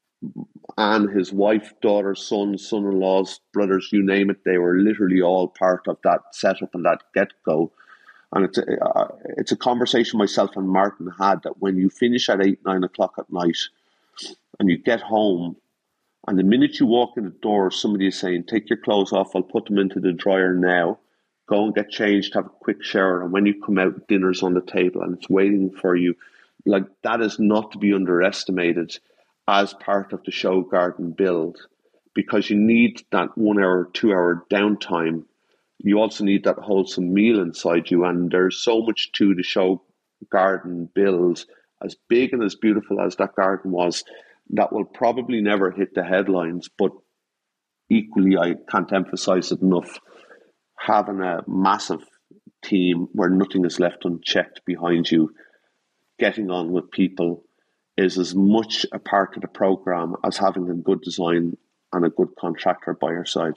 Anne, his wife, daughter, son, son-in-laws, brothers, you name it, they were literally all part of that setup and that get-go. And it's a, uh, it's a conversation myself and Martin had, that when you finish at eight, nine o'clock at night and you get home, and the minute you walk in the door, somebody is saying, take your clothes off, I'll put them into the dryer now, go and get changed, have a quick shower, and when you come out, dinner's on the table and it's waiting for you. Like, that is not to be underestimated as part of the show garden build, because you need that one hour, two hour downtime. You also need that wholesome meal inside you, and there's so much to the show garden build as big and as beautiful as that garden was, that will probably never hit the headlines. But equally, I can't emphasize it enough, having a massive team where nothing is left unchecked behind you, getting on with people, is as much a part of the program as having a good design and a good contractor by your side.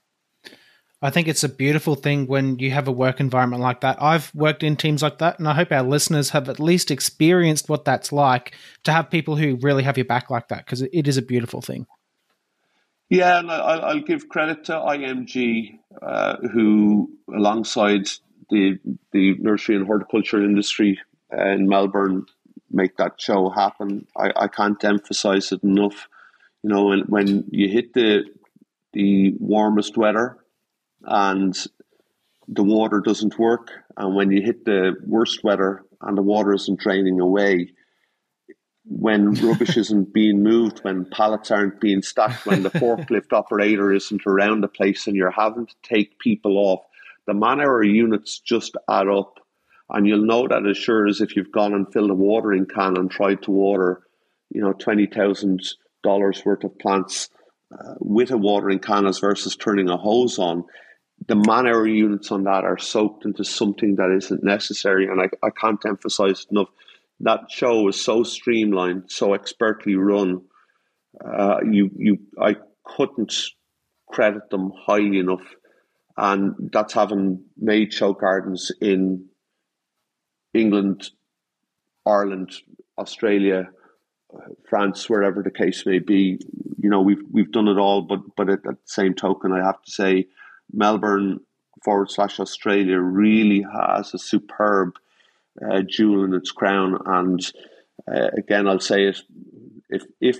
I think it's a beautiful thing when you have a work environment like that. I've worked in teams like that, and I hope our listeners have at least experienced what that's like to have people who really have your back like that, because it is a beautiful thing. Yeah, and I'll give credit to I M G, uh, who, alongside the the nursery and horticulture industry in Melbourne, make that show happen. I, I can't emphasize it enough. You know, when, when you hit the the warmest weather and the water doesn't work, and when you hit the worst weather and the water isn't draining away, when rubbish isn't being moved, when pallets aren't being stacked, when the forklift operator isn't around the place and you're having to take people off, the man-hour units just add up. And you'll know that as sure as if you've gone and filled a watering can and tried to water, you know, twenty thousand dollars worth of plants uh, with a watering can as versus turning a hose on. The man-hour units on that are soaked into something that isn't necessary. And I, I can't emphasize enough, that show is so streamlined, so expertly run. Uh, you, you, I couldn't credit them highly enough. And that's having made show gardens in England, Ireland, Australia, France, wherever the case may be. You know, we've we've done it all, but but at, at the same token, I have to say, Melbourne forward slash Australia really has a superb uh, jewel in its crown. And uh, again, I'll say it: if if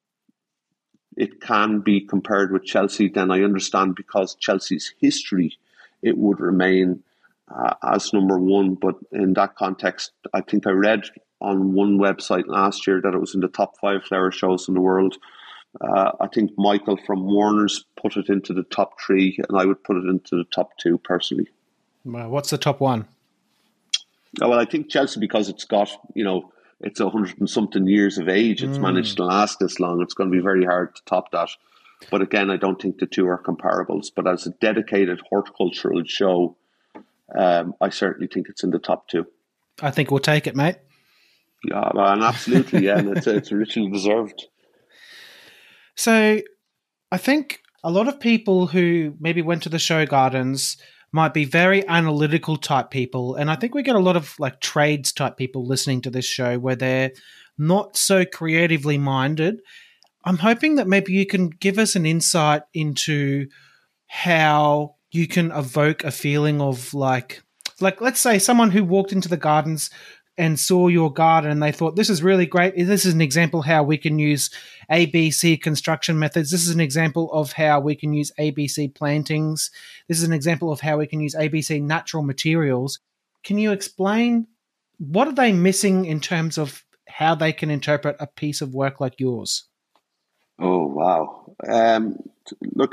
it can be compared with Chelsea, then I understand, because Chelsea's history, it would remain uh, as number one. But in that context, I think I read on one website last year that it was in the top five flower shows in the world. Uh, I think Michael from Warner's put it into the top three, and I would put it into the top two personally. Well, what's the top one? Oh, well, I think Chelsea, because it's got, you know, it's a hundred and something years of age. It's mm. managed to last this long. It's going to be very hard to top that. But again, I don't think the two are comparables. But as a dedicated horticultural show, um, I certainly think it's in the top two. I think we'll take it, mate. Yeah, and absolutely, yeah, and it's it's richly deserved. So, I think a lot of people who maybe went to the show gardens might be very analytical type people, and I think we get a lot of like trades type people listening to this show where they're not so creatively minded. I'm hoping that maybe you can give us an insight into how you can evoke a feeling of like, like let's say someone who walked into the gardens and saw your garden and they thought, this is really great. This is an example how we can use A B C construction methods. This is an example of how we can use A B C plantings. This is an example of how we can use A B C natural materials. Can you explain what are they missing in terms of how they can interpret a piece of work like yours? Oh, wow. Um, look,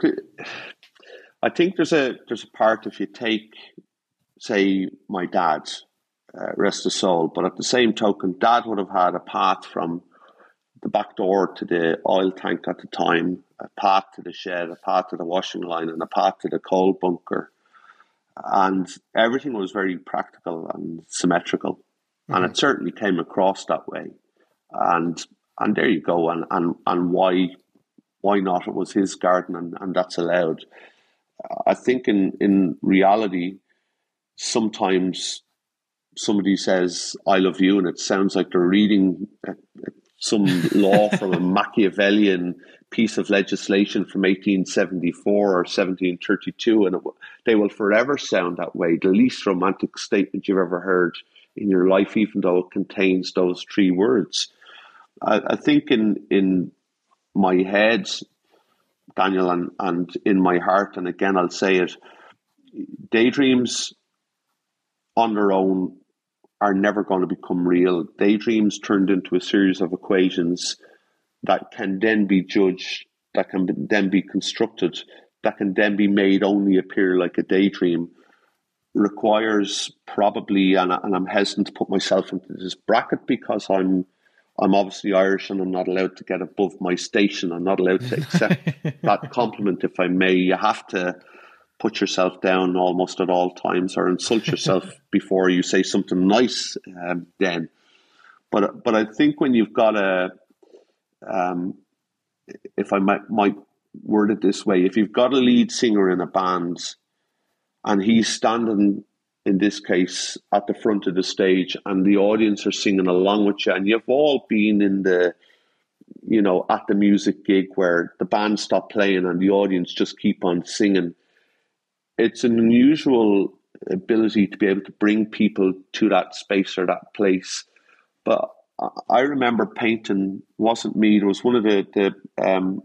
I think there's a there's a part, if you take, say, my dad, Uh, rest his soul, but at the same token, Dad would have had a path from the back door to the oil tank at the time, a path to the shed, a path to the washing line, and a path to the coal bunker. And everything was very practical and symmetrical. Mm-hmm. And it certainly came across that way. And and there you go. And and, and why why not? It was his garden, and, and that's allowed. I think in, in reality, sometimes somebody says, I love you, and it sounds like they're reading a, a, some law from a Machiavellian piece of legislation from eighteen seventy-four or seventeen thirty-two, and it, they will forever sound that way. The least romantic statement you've ever heard in your life, even though it contains those three words. I, I think in in my head, Daniel, and, and in my heart, and again, I'll say it, daydreams on their own are never going to become real. Daydreams turned into a series of equations that can then be judged, that can then be constructed, that can then be made only appear like a daydream. requires probably, and, I, and I'm hesitant to put myself into this bracket because I'm I'm obviously Irish and I'm not allowed to get above my station. I'm not allowed to accept that compliment, if I may. You have to put yourself down almost at all times or insult yourself before you say something nice um, then. But but I think when you've got a, um, if I might, might word it this way, if you've got a lead singer in a band and he's standing, in this case, at the front of the stage and the audience are singing along with you, and you've all been in the, you know, at the music gig where the band stop playing and the audience just keep on singing. It's an unusual ability to be able to bring people to that space or that place. But I remember painting, wasn't me, it was one of the, the um,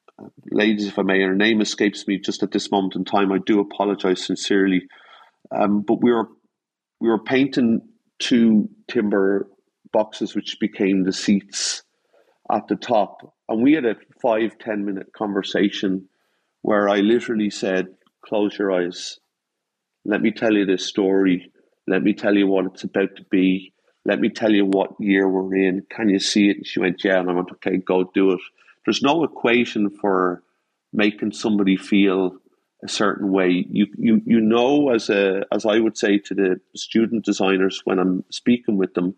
ladies, if I may, her name escapes me just at this moment in time. I do apologize sincerely. Um, but we were we were painting two timber boxes, which became the seats at the top, and we had a five ten minute conversation where I literally said, "Close your eyes. Let me tell you this story. Let me tell you what it's about to be. Let me tell you what year we're in. Can you see it?" And she went, "Yeah." And I went, "Okay, go do it." There's no equation for making somebody feel a certain way. You you you know, as a as I would say to the student designers when I'm speaking with them,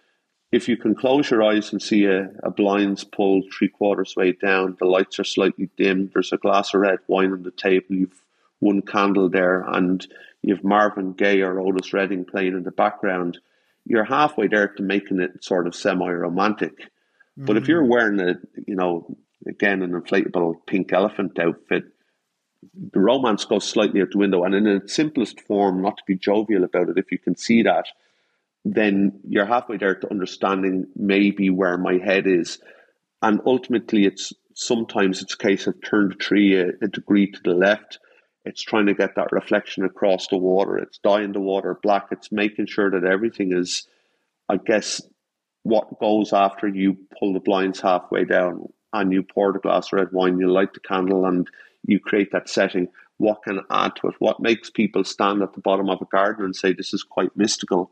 if you can close your eyes and see a, a blinds pulled three quarters way down, the lights are slightly dim, there's a glass of red wine on the table, you've one candle there, and you've Marvin Gaye or Otis Redding playing in the background, you're halfway there to making it sort of semi-romantic. Mm. But if you're wearing a, you know, again, an inflatable pink elephant outfit, the romance goes slightly out the window. And in its simplest form, not to be jovial about it, if you can see that, then you're halfway there to understanding maybe where my head is. And ultimately, it's sometimes it's a case of turn the tree a, a degree to the left. It's trying to get that reflection across the water. It's dyeing the water black. It's making sure that everything is, I guess, what goes after you pull the blinds halfway down and you pour the glass of red wine, you light the candle and you create that setting. What can add to it? What makes people stand at the bottom of a garden and say, this is quite mystical?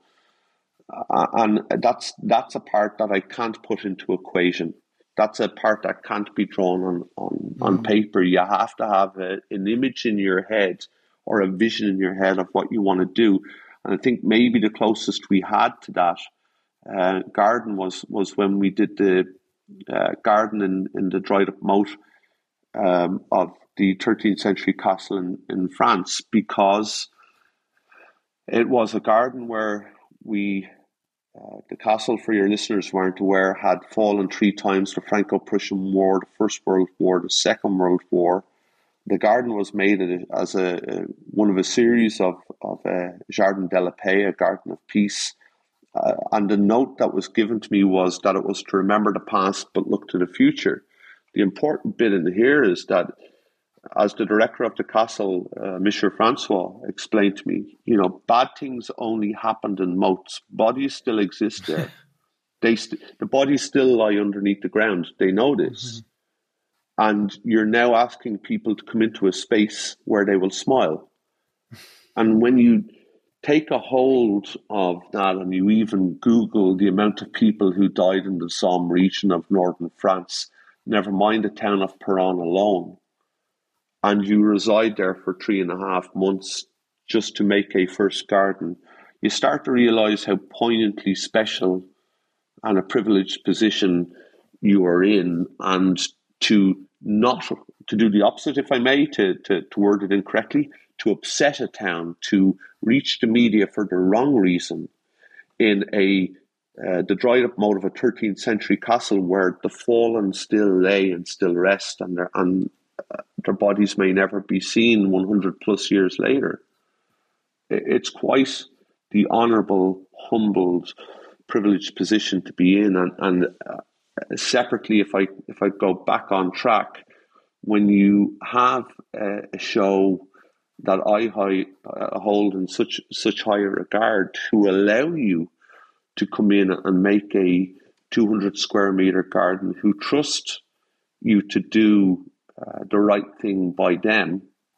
Uh, and that's that's a part that I can't put into equation. That's a part that can't be drawn on, on, mm. on paper. You have to have a, an image in your head or a vision in your head of what you want to do. And I think maybe the closest we had to that uh, garden was was when we did the uh, garden in, in the dried up moat um, of the thirteenth century castle in, in France, because it was a garden where we, uh, the castle, for your listeners weren't aware, had fallen three times: the Franco-Prussian War, the First World War, the Second World War. The garden was made as a, a one of a series of, of a Jardin de la Paix, a garden of peace. Uh, and the note that was given to me was that it was to remember the past but look to the future. The important bit in here is that, as the director of the castle, uh, Monsieur Francois, explained to me, you know, bad things only happened in moats. Bodies still exist there. they st- The bodies still lie underneath the ground. They know this. Mm-hmm. And you're now asking people to come into a space where they will smile. And when you take a hold of that and you even Google the amount of people who died in the Somme region of northern France, never mind the town of Peronne alone, and you reside there for three and a half months just to make a first garden, you start to realize how poignantly special and a privileged position you are in. And to not, to do the opposite, if I may, to, to, to word it incorrectly, to upset a town, to reach the media for the wrong reason in a uh, the dried up moat of a thirteenth century castle where the fallen still lay and still rest, and their and uh, their bodies may never be seen one hundred plus years later. It's quite the honourable, humbled, privileged position to be in. And, and uh, separately, if I if I go back on track, when you have a, a show that I high, uh, hold in such such high regard, to allow you to come in and make a two hundred square meter garden, who trust you to do uh, the right thing by them,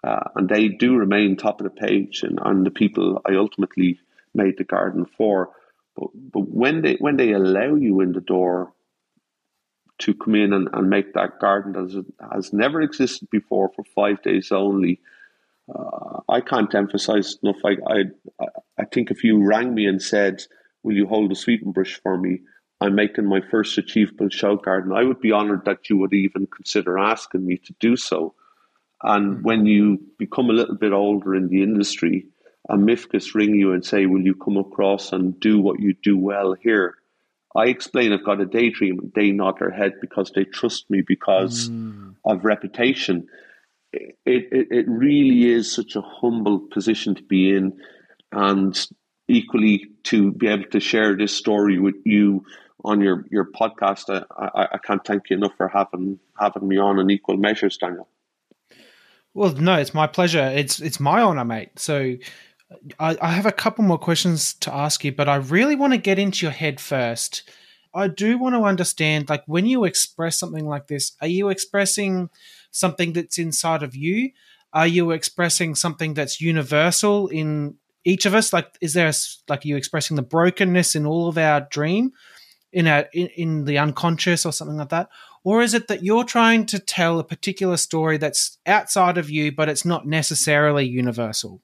uh, and they do remain top of the page, and, and the people I ultimately made the garden for. But, but when they when they allow you in the door to come in and, and make that garden that has never existed before for five days only, uh, I can't emphasize enough. I, I I think if you rang me and said, "Will you hold a sweeping brush for me? I'm making my first achievable show garden," I would be honoured that you would even consider asking me to do so. And mm-hmm. when you become a little bit older in the industry, and M I F C S ring you and say, "Will you come across and do what you do well here?" I explain I've got a daydream, and they nod their head because they trust me because mm. of reputation. It, it it really is such a humble position to be in, and equally to be able to share this story with you on your, your podcast. I, I, I can't thank you enough for having having me on in equal measures, Daniel. Well, no, it's my pleasure. It's it's my honor, mate. So I, I have a couple more questions to ask you, but I really want to get into your head first. I do want to understand, like, when you express something like this, are you expressing something that's inside of you? Are you expressing something that's universal in each of us? Like, is there, a, like, are you expressing the brokenness in all of our dream, in our in, in the unconscious or something like that? Or is it that you're trying to tell a particular story that's outside of you, but it's not necessarily universal?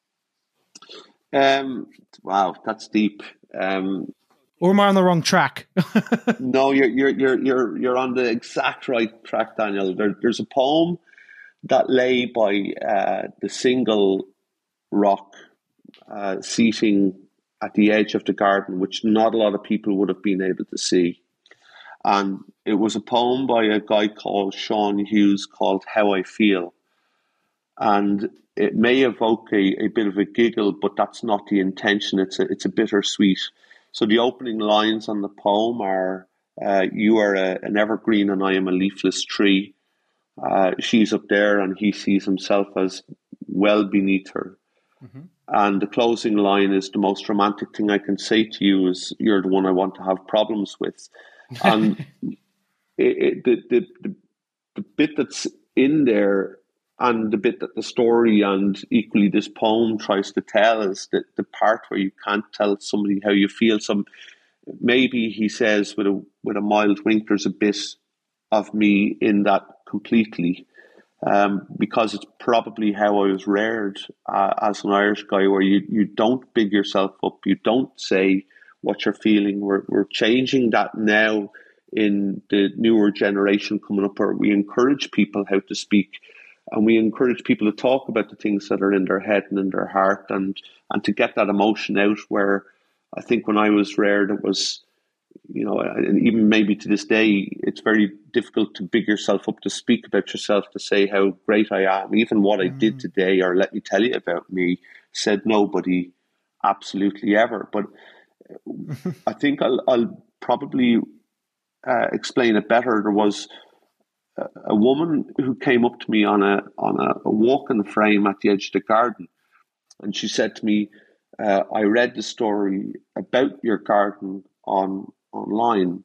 Um, wow, that's deep. Um, or am I on the wrong track? No, you're you're you're you're you're on the exact right track, Daniel. There, there's a poem that lay by uh, the single rock uh, seating at the edge of the garden, which not a lot of people would have been able to see. And it was a poem by a guy called Sean Hughes called "How I Feel." And it may evoke a, a bit of a giggle, but that's not the intention. It's a, it's a bittersweet. So the opening lines on the poem are, uh, "You are a, an evergreen and I am a leafless tree. Uh, she's up there and he sees himself as well beneath her." Mm-hmm. And the closing line is, "The most romantic thing I can say to you is you're the one I want to have problems with." And it, it, the, the, the, the bit that's in there, and the bit that the story and equally this poem tries to tell, is the, the part where you can't tell somebody how you feel. Some maybe he says with a with a mild wink, there's a bit of me in that completely, um, because it's probably how I was reared uh, as an Irish guy, where you, you don't big yourself up, you don't say what you're feeling. We're we're changing that now in the newer generation coming up, where we encourage people how to speak. And we encourage people to talk about the things that are in their head and in their heart, and, and to get that emotion out, where I think when I was reared, it was, you know, and even maybe to this day, it's very difficult to big yourself up, to speak about yourself, to say how great I am. Even what I did today, or let me tell you about me, said nobody absolutely ever. But I think I'll, I'll probably uh, explain it better. There was a woman who came up to me on a on a, a walk-in frame at the edge of the garden, and she said to me, uh, "I read the story about your garden on online."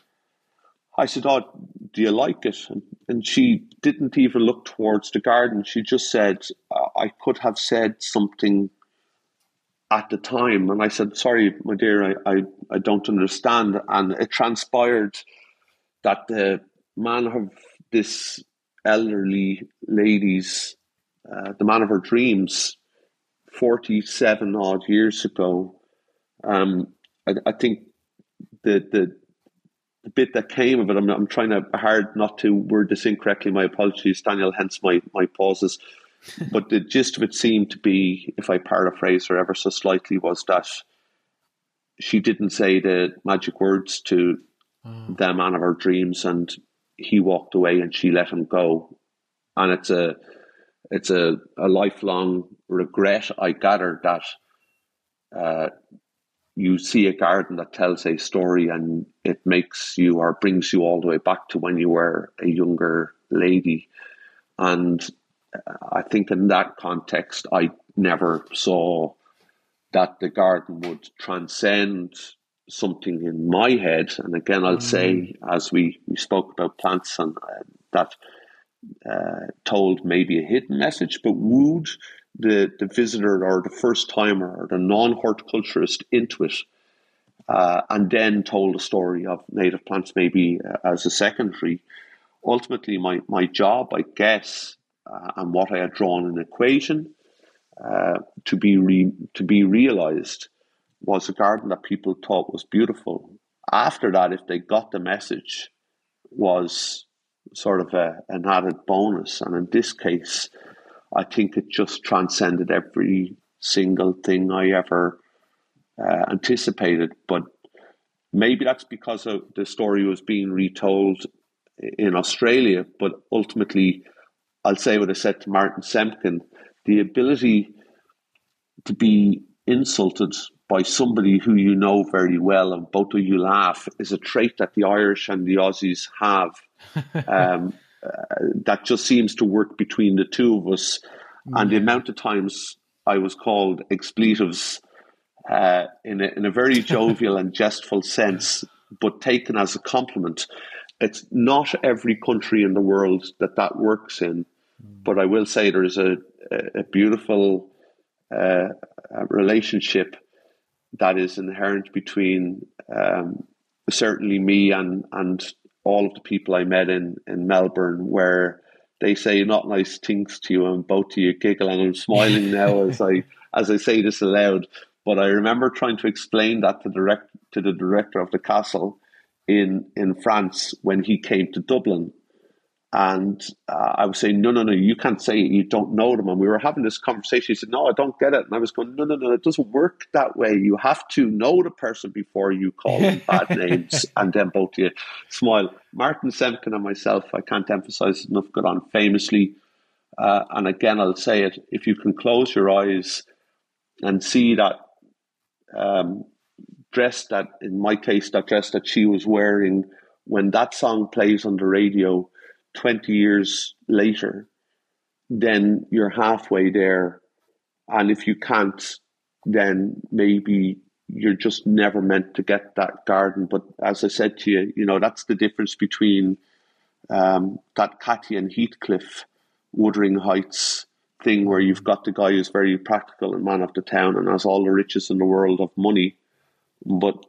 I said, "Oh, do you like it?" And, and she didn't even look towards the garden. She just said, "I could have said something at the time." And I said, "Sorry, my dear, I, I, I don't understand." And it transpired that the man of this elderly lady's, uh, the man of her dreams, forty-seven odd years ago, um, I, I think the, the the bit that came of it, I'm, I'm trying to hard not to word this incorrectly, my apologies, Daniel, hence my, my pauses, but the gist of it seemed to be, if I paraphrase her ever so slightly, was that she didn't say the magic words to oh. the man of her dreams, and he walked away and she let him go. And it's a it's a, a lifelong regret, I gather, that uh, you see a garden that tells a story and it makes you, or brings you all the way back to when you were a younger lady. And I think in that context, I never saw that the garden would transcend something in my head. And again, I'll mm. say, as we, we spoke about plants, and uh, that uh, told maybe a hidden message, but wooed the, the visitor or the first timer or the non-horticulturist into it, uh, and then told a story of native plants maybe uh, as a secondary. Ultimately, my, my job, I guess, uh, and what I had drawn an equation uh, to be re, to be realised was a garden that people thought was beautiful. After that, if they got the message, was sort of a, an added bonus. And in this case, I think it just transcended every single thing I ever uh, anticipated. But maybe that's because of the story was being retold in Australia. But ultimately, I'll say what I said to Martin Semken, the ability to be insulted by somebody who you know very well and both of you laugh is a trait that the Irish and the Aussies have. um, uh, that just seems to work between the two of us. Mm-hmm. And the amount of times I was called expletives uh, in, a, in a very jovial and jestful sense, but taken as a compliment. It's not every country in the world that that works in. Mm-hmm. But I will say there is a, a, a beautiful uh, a relationship that is inherent between um, certainly me and, and all of the people I met in, in Melbourne, where they say not nice things to you and both of you giggle, and I'm smiling now as I as I say this aloud. But I remember trying to explain that to, direct, to the director of the castle in, in France when he came to Dublin. And uh, I was saying, no, no, no, you can't say it. You don't know them. And we were having this conversation. He said, no, I don't get it. And I was going, no, no, no, it doesn't work that way. You have to know the person before you call them bad names. And then both of you smile. Martin Semken and myself, I can't emphasize enough, got on famously. Uh, and again, I'll say it, if you can close your eyes and see that um, dress that, in my case, that dress that she was wearing, when that song plays on the radio, twenty years later, then you're halfway there. And if you can't, then maybe you're just never meant to get that garden. But as I said to you, you know, that's the difference between um, that Cathy and Heathcliff Wuthering Heights thing, where you've got the guy who's very practical and man of the town and has all the riches in the world of money, but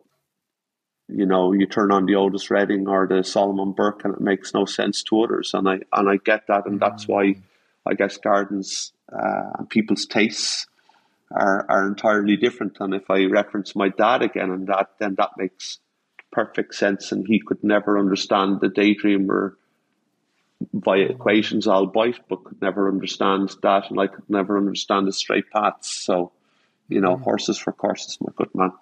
you know, you turn on the Otis Redding or the Solomon Burke and it makes no sense to others. And I and I get that. And that's why I guess gardens uh, and people's tastes are, are entirely different. And if I reference my dad again and that, then that makes perfect sense. And he could never understand the daydreamer via equations, albeit, but could never understand that. And I could never understand the straight paths. So, you know, horses for courses, my good man.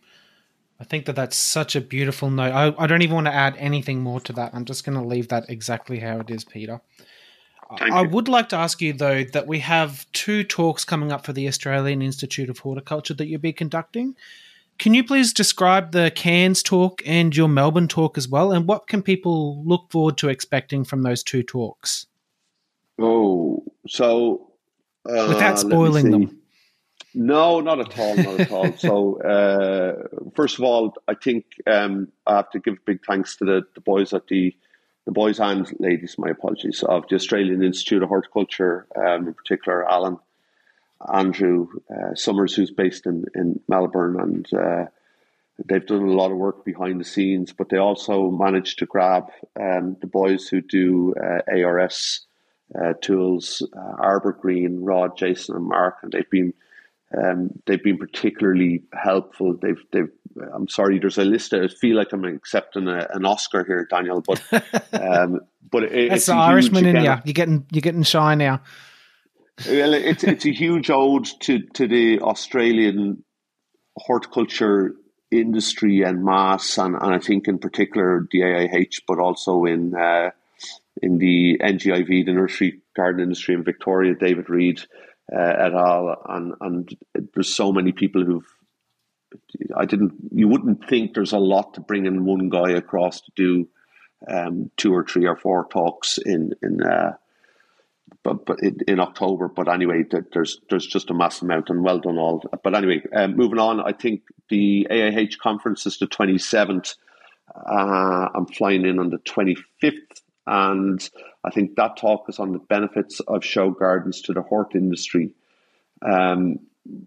I think that that's such a beautiful note. I, I don't even want to add anything more to that. I'm just going to leave that exactly how it is, Peter. Thank I you. would like to ask you, though, that we have two talks coming up for the Australian Institute of Horticulture that you'll be conducting. Can you please describe the Cairns talk and your Melbourne talk as well? And what can people look forward to expecting from those two talks? Oh, so... Uh, Without spoiling them. No, not at all, not at all. So, uh, first of all, I think um, I have to give big thanks to the, the boys at the, the boys and ladies, my apologies, of the Australian Institute of Horticulture, um, in particular, Alan, Andrew uh, Summers, who's based in, in Melbourne, and uh, they've done a lot of work behind the scenes, but they also managed to grab um, the boys who do uh, A R S uh, tools, uh, Arbor Green, Rod, Jason and Mark, and they've been Um, they've been particularly helpful. They've, they've. I'm sorry, there's a list. I feel like I'm accepting a, an Oscar here, Daniel. But, um, but it, that's it's the a Irishman huge, in again, you. You're getting, you're getting shy now. Well, it's it's a huge ode to to the Australian horticulture industry en masse, and, and I think in particular the A I H, but also in uh, in the N G I V, the nursery garden industry in Victoria, David Reid. Uh, et al. And and there's so many people who've I didn't you wouldn't think there's a lot to bring in one guy across to do um, two or three or four talks in in uh, but but in, in October. But anyway, there's there's just a massive amount, and well done all. But anyway, um, moving on, I think the A I H conference is the twenty-seventh. Uh, I'm flying in on the twenty-fifth, And I think that talk is on the benefits of show gardens to the hort industry. Um,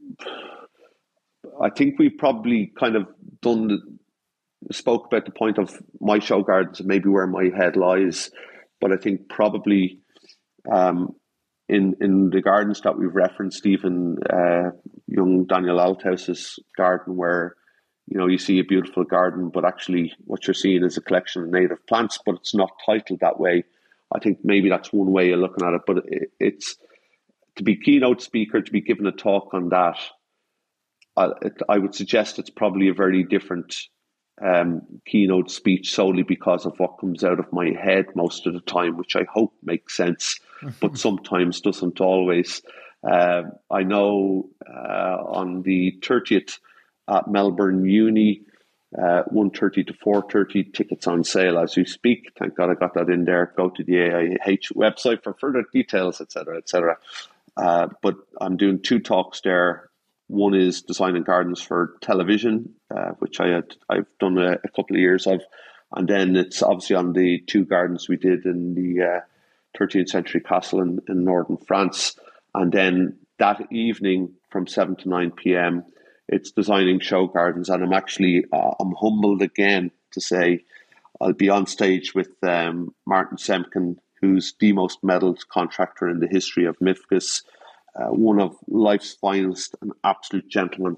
I think we've probably kind of done, spoke about the point of my show gardens and maybe where my head lies. But I think probably um, in in the gardens that we've referenced, even uh, young Daniel Althouse's garden, where you know you see a beautiful garden, but actually what you're seeing is a collection of native plants, but it's not titled that way. I think maybe that's one way of looking at it. But it, it's to be keynote speaker, to be given a talk on that. I, it, I would suggest it's probably a very different um, keynote speech solely because of what comes out of my head most of the time, which I hope makes sense, but sometimes doesn't always. Uh, I know uh, on the thirtieth at Melbourne Uni, uh, one thirty to four thirty, tickets on sale as we speak. Thank God I got that in there. Go to the A I H website for further details, et cetera, et cetera. Uh, but I'm doing two talks there. One is designing gardens for television, uh, which I had, I've done a, a couple of years of. And then it's obviously on the two gardens we did in the uh, thirteenth century castle in, in northern France. And then that evening from seven to nine p.m., it's designing show gardens. And I'm actually, uh, I'm humbled again to say I'll be on stage with um, Martin Semken, who's the most medalled contractor in the history of M I F G S, uh, one of life's finest, an absolute gentleman.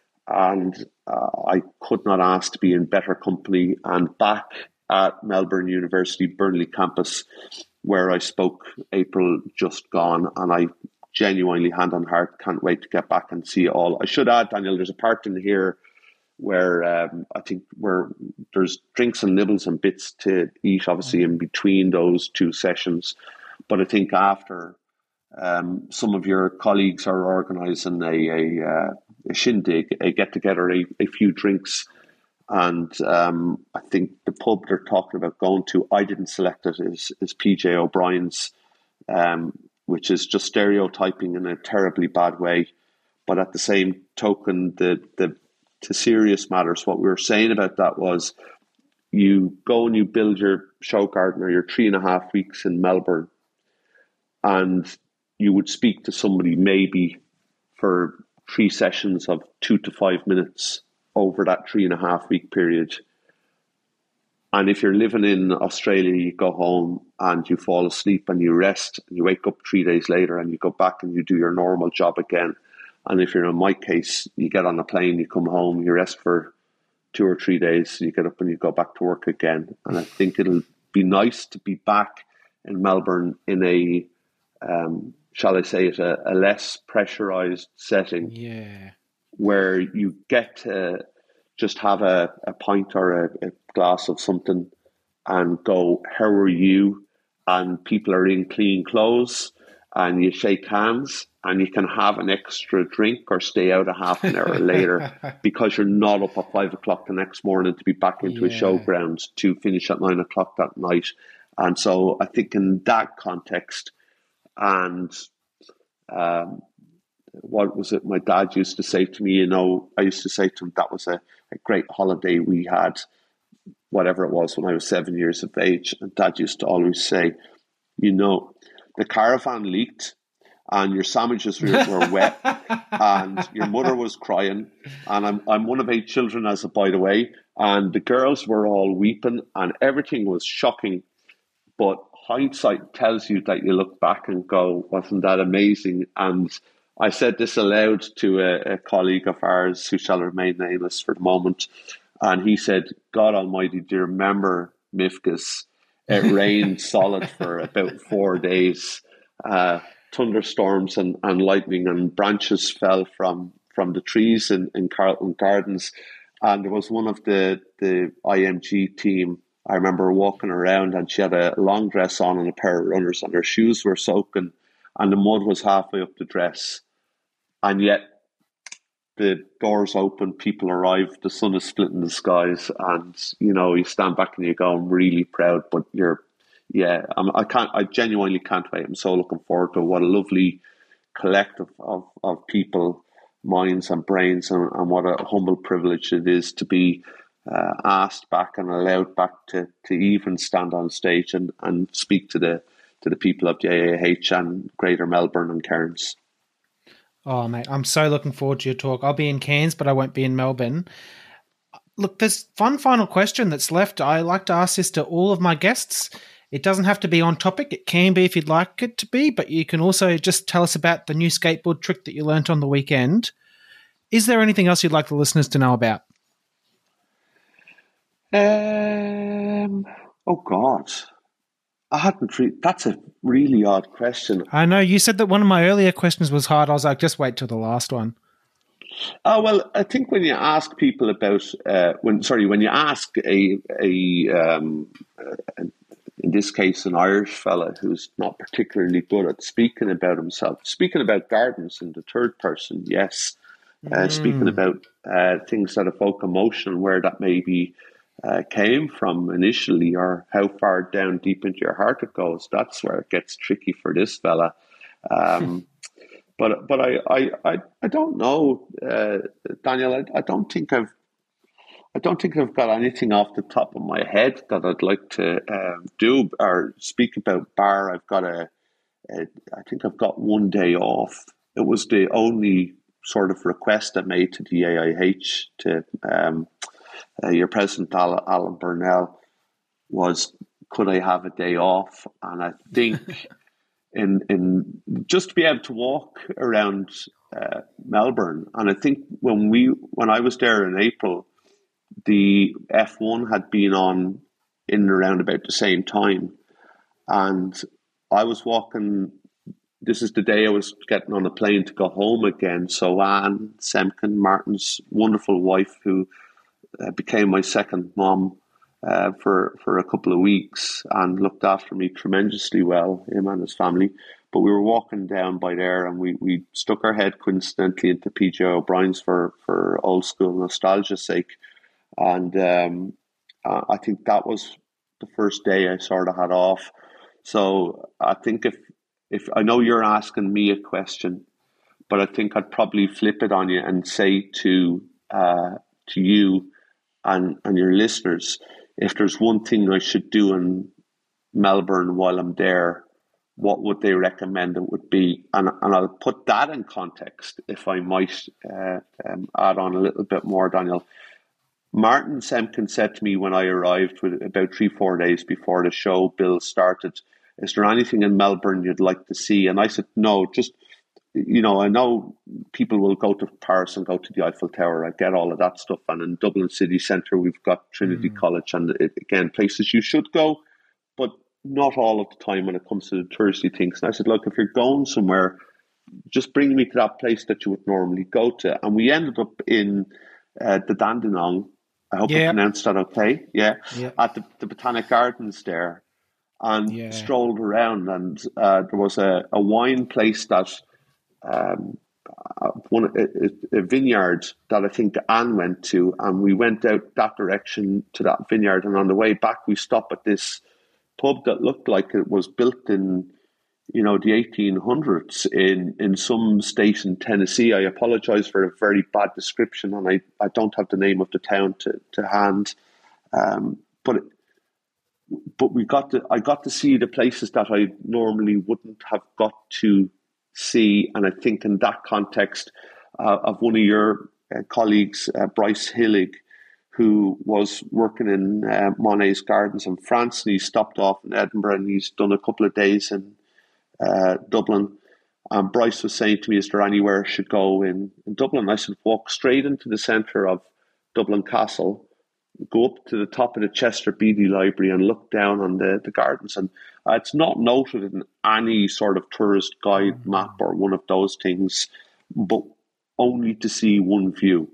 And uh, I could not ask to be in better company. And back at Melbourne University, Burnley campus, where I spoke April just gone, and I genuinely, hand on heart, can't wait to get back and see it all. I should add, Daniel, there's a part in here where um, I think where there's drinks and nibbles and bits to eat, obviously, in between those two sessions. But I think after, um, some of your colleagues are organising a, a, uh, a shindig, a get-together, a, a few drinks. And um, I think the pub they're talking about going to, I didn't select it, is, is P J O'Brien's, um, which is just stereotyping in a terribly bad way. But at the same token, the the to serious matters, what we were saying about that was you go and you build your show garden or your three and a half weeks in Melbourne, and you would speak to somebody maybe for three sessions of two to five minutes over that three and a half week period. And if you're living in Australia, you go home and you fall asleep and you rest, and you wake up three days later and you go back and you do your normal job again. And if you're in my case, you get on a plane, you come home, you rest for two or three days, you get up and you go back to work again. And I think it'll be nice to be back in Melbourne in a, um, shall I say it, a, a less pressurized setting. Yeah. Where you get to just have a, a pint or a, a glass of something and go, how are you? And people are in clean clothes and you shake hands and you can have an extra drink or stay out a half an hour later because you're not up at five o'clock the next morning to be back into yeah. a showground to finish at nine o'clock that night. And so I think in that context, and um, what was it my dad used to say to me, you know, I used to say to him, that was a, a great holiday we had, whatever it was, when I was seven years of age. And Dad used to always say, you know, the caravan leaked and your sandwiches were, were wet and your mother was crying. And I'm I'm one of eight children, as a by the way, and the girls were all weeping and everything was shocking. But hindsight tells you that you look back and go, wasn't that amazing? And I said this aloud to a, a colleague of ours who shall remain nameless for the moment. And he said, God almighty, do you remember M I F G S? It rained solid for about four days. Uh, thunderstorms and, and lightning and branches fell from, from the trees in, in Carlton Gardens. And there was one of the, the I M G team, I remember walking around, and she had a long dress on and a pair of runners and her shoes were soaking and the mud was halfway up the dress. And yet the doors open, people arrive, the sun is splitting the skies, and you know, you stand back and you go, I'm really proud. But you're, yeah, I'm, I can't, I genuinely can't wait. I'm so looking forward to what a lovely collective of, of people, minds and brains, and, and what a humble privilege it is to be uh, asked back and allowed back to, to even stand on stage and, and speak to the to the people of the A A H and Greater Melbourne and Cairns. Oh, mate, I'm so looking forward to your talk. I'll be in Cairns, but I won't be in Melbourne. Look, there's one final question that's left. I like to ask this to all of my guests. It doesn't have to be on topic. It can be if you'd like it to be, but you can also just tell us about the new skateboard trick that you learnt on the weekend. Is there anything else you'd like the listeners to know about? Um. Oh, God. I hadn't re- that's a really odd question. I know you said that one of my earlier questions was hard. I was like, just wait till the last one. Oh, well, I think when you ask people about uh, when sorry when you ask a a um, uh, in this case an Irish fella who's not particularly good at speaking about himself, speaking about gardens in the third person, yes, uh, mm. speaking about uh, things that evoke emotion, where that may be. Uh, came from initially, or how far down deep into your heart it goes. That's where it gets tricky for this fella. Um, but but I, I I I don't know, uh, Daniel. I, I don't think I've I don't think I've got anything off the top of my head that I'd like to um, do or speak about. Bar, I've got a, a I think I've got one day off. It was the only sort of request I made to the A I H to. Um, Uh, your president, Alan Burnell, was, could I have a day off? And I think in in just to be able to walk around uh, Melbourne, and I think when we when I was there in April, the F one had been on in and around about the same time, and I was walking. This is the day I was getting on a plane to go home again. So Anne Semken, Martin's wonderful wife, who Uh, became my second mom uh, for for a couple of weeks and looked after me tremendously well, him and his family. But we were walking down by there and we, we stuck our head coincidentally into P J O'Brien's for, for old school nostalgia's sake. And um, uh, I think that was the first day I sort of had off. So I think if, if I know you're asking me a question, but I think I'd probably flip it on you and say to uh, to you, And, and your listeners, if there's one thing I should do in Melbourne while I'm there, what would they recommend it would be? And, and I'll put that in context, if I might uh, um, add on a little bit more, Daniel. Martin Semken said to me when I arrived, with about three, four days before the show bill started, is there anything in Melbourne you'd like to see? And I said, no, just... You know, I know people will go to Paris and go to the Eiffel Tower. I get all of that stuff. And in Dublin city centre, we've got Trinity mm. College and, it, again, places you should go, but not all of the time when it comes to the touristy things. And I said, look, if you're going somewhere, just bring me to that place that you would normally go to. And we ended up in uh, the Dandenong. I hope yeah. I pronounced that okay. Yeah. yeah. At the, the Botanic Gardens there. And yeah. strolled around. And uh, there was a, a wine place that... Um, one a, a vineyard that I think Anne went to, and we went out that direction to that vineyard, and on the way back we stopped at this pub that looked like it was built in, you know, the eighteen hundreds in, in some state in Tennessee. I apologize for a very bad description, and I, I don't have the name of the town to, to hand, um, but it, but we got to I got to see the places that I normally wouldn't have got to see. And I think in that context uh, of one of your uh, colleagues, uh, Bryce Hillig, who was working in uh, Monet's Gardens in France, and he stopped off in Edinburgh and he's done a couple of days in uh, Dublin. And Bryce was saying to me, is there anywhere I should go in, in Dublin? I said, walk straight into the centre of Dublin Castle, go up to the top of the Chester Beatty Library and look down on the, the gardens. And uh, it's not noted in any sort of tourist guide map or one of those things, but only to see one view.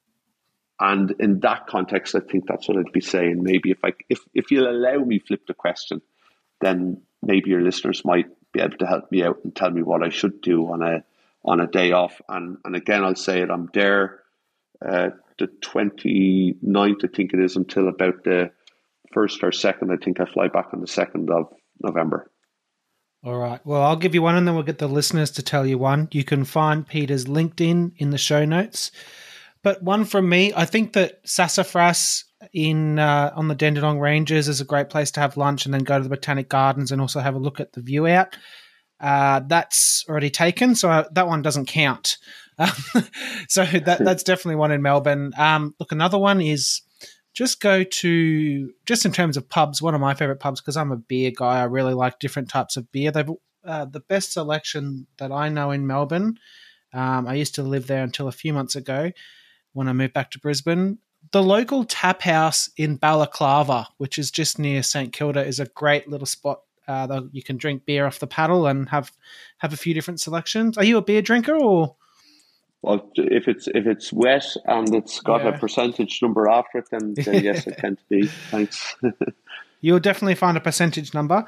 And in that context, I think that's what I'd be saying. Maybe if I if, if you'll allow me flip the question, then maybe your listeners might be able to help me out and tell me what I should do on a on a day off. And and again, I'll say it, I'm there uh, the twenty-ninth, I think it is, until about the first or second. I think I fly back on the second of November. All right. Well, I'll give you one and then we'll get the listeners to tell you one. You can find Peter's LinkedIn in the show notes. But one from me, I think that Sassafras in uh, on the Dandenong Ranges is a great place to have lunch and then go to the Botanic Gardens and also have a look at the view out. Uh, that's already taken, so I, that one doesn't count. Um, so that that's definitely one in Melbourne. Um, look, another one is just go to, just in terms of pubs, one of my favourite pubs, because I'm a beer guy. I really like different types of beer. They've uh, the best selection that I know in Melbourne. Um, I used to live there until a few months ago when I moved back to Brisbane. The local tap house in Balaclava, which is just near St Kilda, is a great little spot. Uh, you can drink beer off the paddle and have have a few different selections. Are you a beer drinker or? Well, if it's if it's wet and it's got Yeah. a percentage number after it, then, then yes, it tends to be. Thanks. You'll definitely find a percentage number.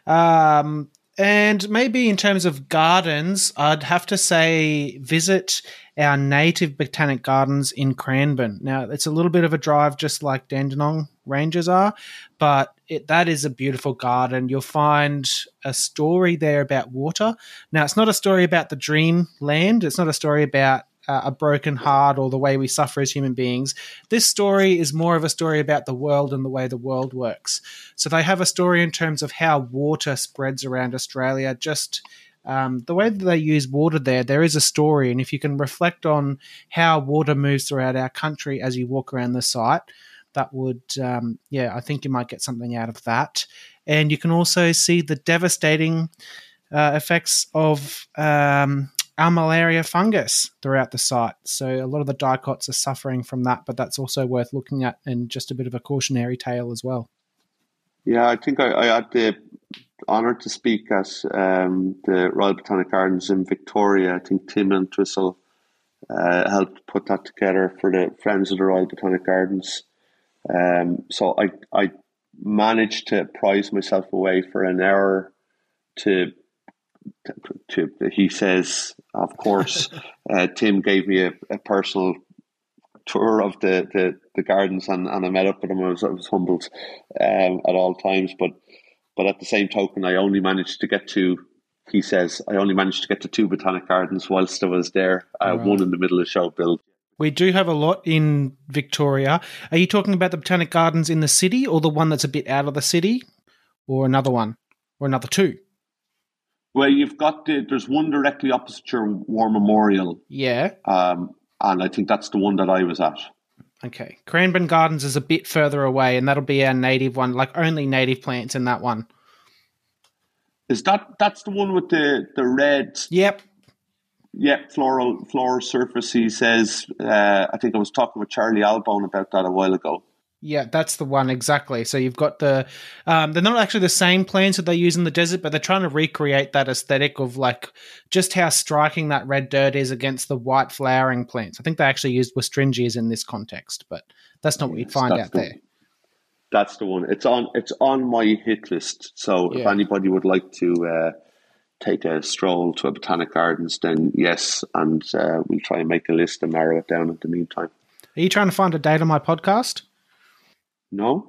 Um, and maybe in terms of gardens, I'd have to say visit our native botanic gardens in Cranbourne. Now, it's a little bit of a drive, just like Dandenong Ranges are, but it, that is a beautiful garden. You'll find a story there about water. Now, it's not a story about the dream land. It's not a story about uh, a broken heart or the way we suffer as human beings. This story is more of a story about the world and the way the world works. So they have a story in terms of how water spreads around Australia, just Um, the way that they use water there, there is a story. And if you can reflect on how water moves throughout our country as you walk around the site, that would, um, yeah, I think you might get something out of that. And you can also see the devastating uh, effects of um, our malaria fungus throughout the site. So a lot of the dicots are suffering from that, but that's also worth looking at and just a bit of a cautionary tale as well. Yeah, I think I, I had the honour to speak at um, the Royal Botanic Gardens in Victoria. I think Tim and Twistle uh, helped put that together for the Friends of the Royal Botanic Gardens. Um, so I I managed to prize myself away for an hour to, to, to he says, of course, uh, Tim gave me a, a personal tour of the, the, the gardens and, and I met up with him. I was, I was humbled um, at all times, but But at the same token, I only managed to get to, he says, I only managed to get to two botanic gardens whilst I was there, uh, right. One in the middle of Showbill. We do have a lot in Victoria. Are you talking about the botanic gardens in the city or the one that's a bit out of the city or another one or another two? Well, you've got, the, there's one directly opposite your War Memorial. Yeah. Um, and I think that's the one that I was at. Okay. Cranbourne Gardens is a bit further away, and that'll be our native one, like only native plants in that one. Is that, that's the one with the, the red... Yep. Yep, floral, floral surface, he says. Uh, I think I was talking with Charlie Albone about that a while ago. Yeah, that's the one, exactly. So you've got the... Um, they're not actually the same plants that they use in the desert, but they're trying to recreate that aesthetic of like just how striking that red dirt is against the white flowering plants. I think they actually used Westringias in this context, but that's not what yes, you'd find out the, there. That's the one. It's on It's on my hit list, so yeah. If anybody would like to uh, take a stroll to a botanic gardens, then yes, and uh, we'll try and make a list and narrow it down in the meantime. Are you trying to find a date on my podcast? No.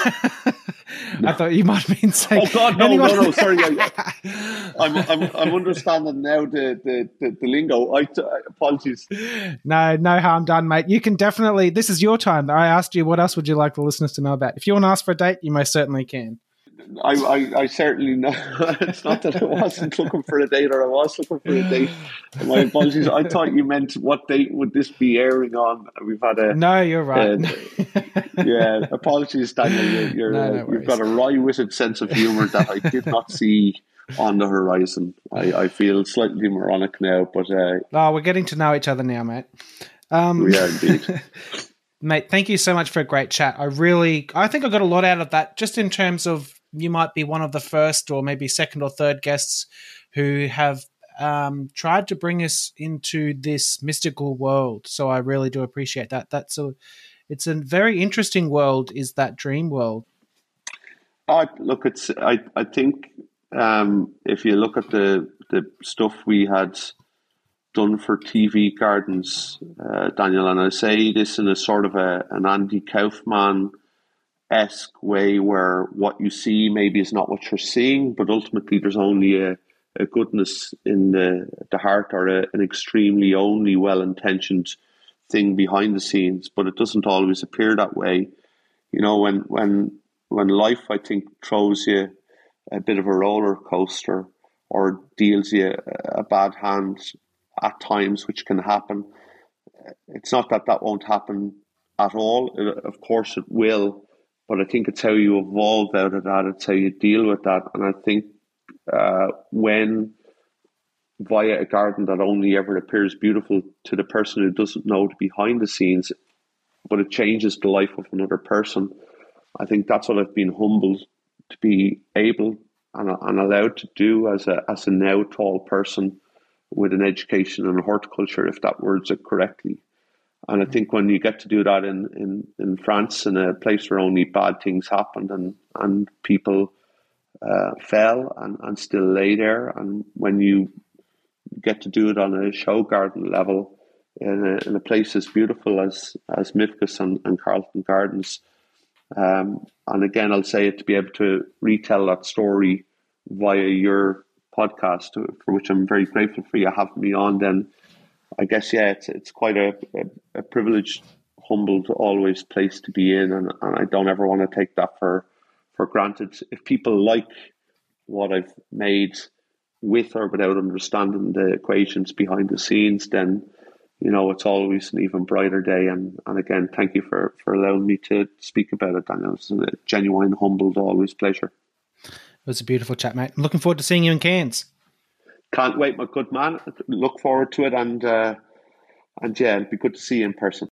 I thought you might have been saying. Oh God, no, anyone? no, no. Sorry, I, I'm, I'm, I'm understanding now the the, the, the lingo. I apologies. No, no harm done, mate. You can definitely. This is your time. I asked you what else would you like the listeners to know about. If you want to ask for a date, you most certainly can. I, I, I certainly know. It's not that I wasn't looking for a date, or I was looking for a date. My apologies. I thought you meant what date would this be airing on? We've had a no. You're right. Uh, yeah, apologies, Daniel. You're, you're, no, no uh, you've got a wry-witted sense of humour that I did not see on the horizon. I, I feel slightly moronic now, but uh, oh, we're getting to know each other now, mate. Um, we are indeed. Mate, thank you so much for a great chat. I really, I think I got a lot out of that, just in terms of you might be one of the first or maybe second or third guests who have um, tried to bring us into this mystical world. So I really do appreciate that. That's a, it's a very interesting world, is that dream world. Uh, look, it's, I, I think um, if you look at the, the stuff we had done for T V Gardens, uh, Daniel, and I say this in a sort of a, an Andy Kaufman esque way, where what you see maybe is not what you're seeing, but ultimately there's only a, a goodness in the the heart, or a, an extremely only well-intentioned thing behind the scenes, but it doesn't always appear that way. you know, when when when life, I think, throws you a bit of a roller coaster or deals you a bad hand at times, which can happen. It's not that that won't happen at all. It, of course it will, but I think it's how you evolve out of that. It's how you deal with that. And I think uh, when via a garden that only ever appears beautiful to the person who doesn't know the behind the scenes, but it changes the life of another person, I think that's what I've been humbled to be able and, and allowed to do as a as a now tall person with an education in horticulture, if that words it correctly. And I think when you get to do that in, in, in France, in a place where only bad things happened and, and people uh, fell and, and still lay there, and when you get to do it on a show garden level in a, in a place as beautiful as, as Mifkes and, and Carlton Gardens, um, and again, I'll say it, to be able to retell that story via your podcast, for which I'm very grateful for you having me on, then I guess, yeah, it's it's quite a, a, a privileged, humbled, always place to be in, and, and I don't ever want to take that for, for granted. If people like what I've made with or without understanding the equations behind the scenes, then, you know, it's always an even brighter day. And, and again, thank you for, for allowing me to speak about it, Daniel. It's a genuine, humbled, always pleasure. It was a beautiful chat, mate. I'm looking forward to seeing you in Cairns. Can't wait, my good man. Look forward to it, and uh, and yeah, it'd be good to see you in person.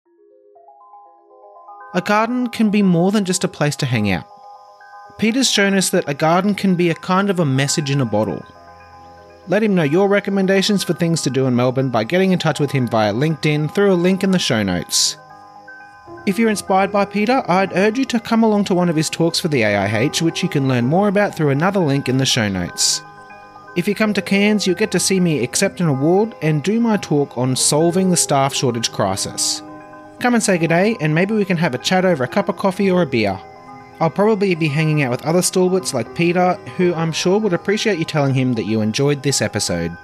A garden can be more than just a place to hang out. Peter's shown us that a garden can be a kind of a message in a bottle. Let him know your recommendations for things to do in Melbourne by getting in touch with him via LinkedIn through a link in the show notes. If you're inspired by Peter, I'd urge you to come along to one of his talks for the A I H, which you can learn more about through another link in the show notes. If you come to Cairns, you'll get to see me accept an award and do my talk on solving the staff shortage crisis. Come and say good day, and maybe we can have a chat over a cup of coffee or a beer. I'll probably be hanging out with other stalwarts like Peter, who I'm sure would appreciate you telling him that you enjoyed this episode.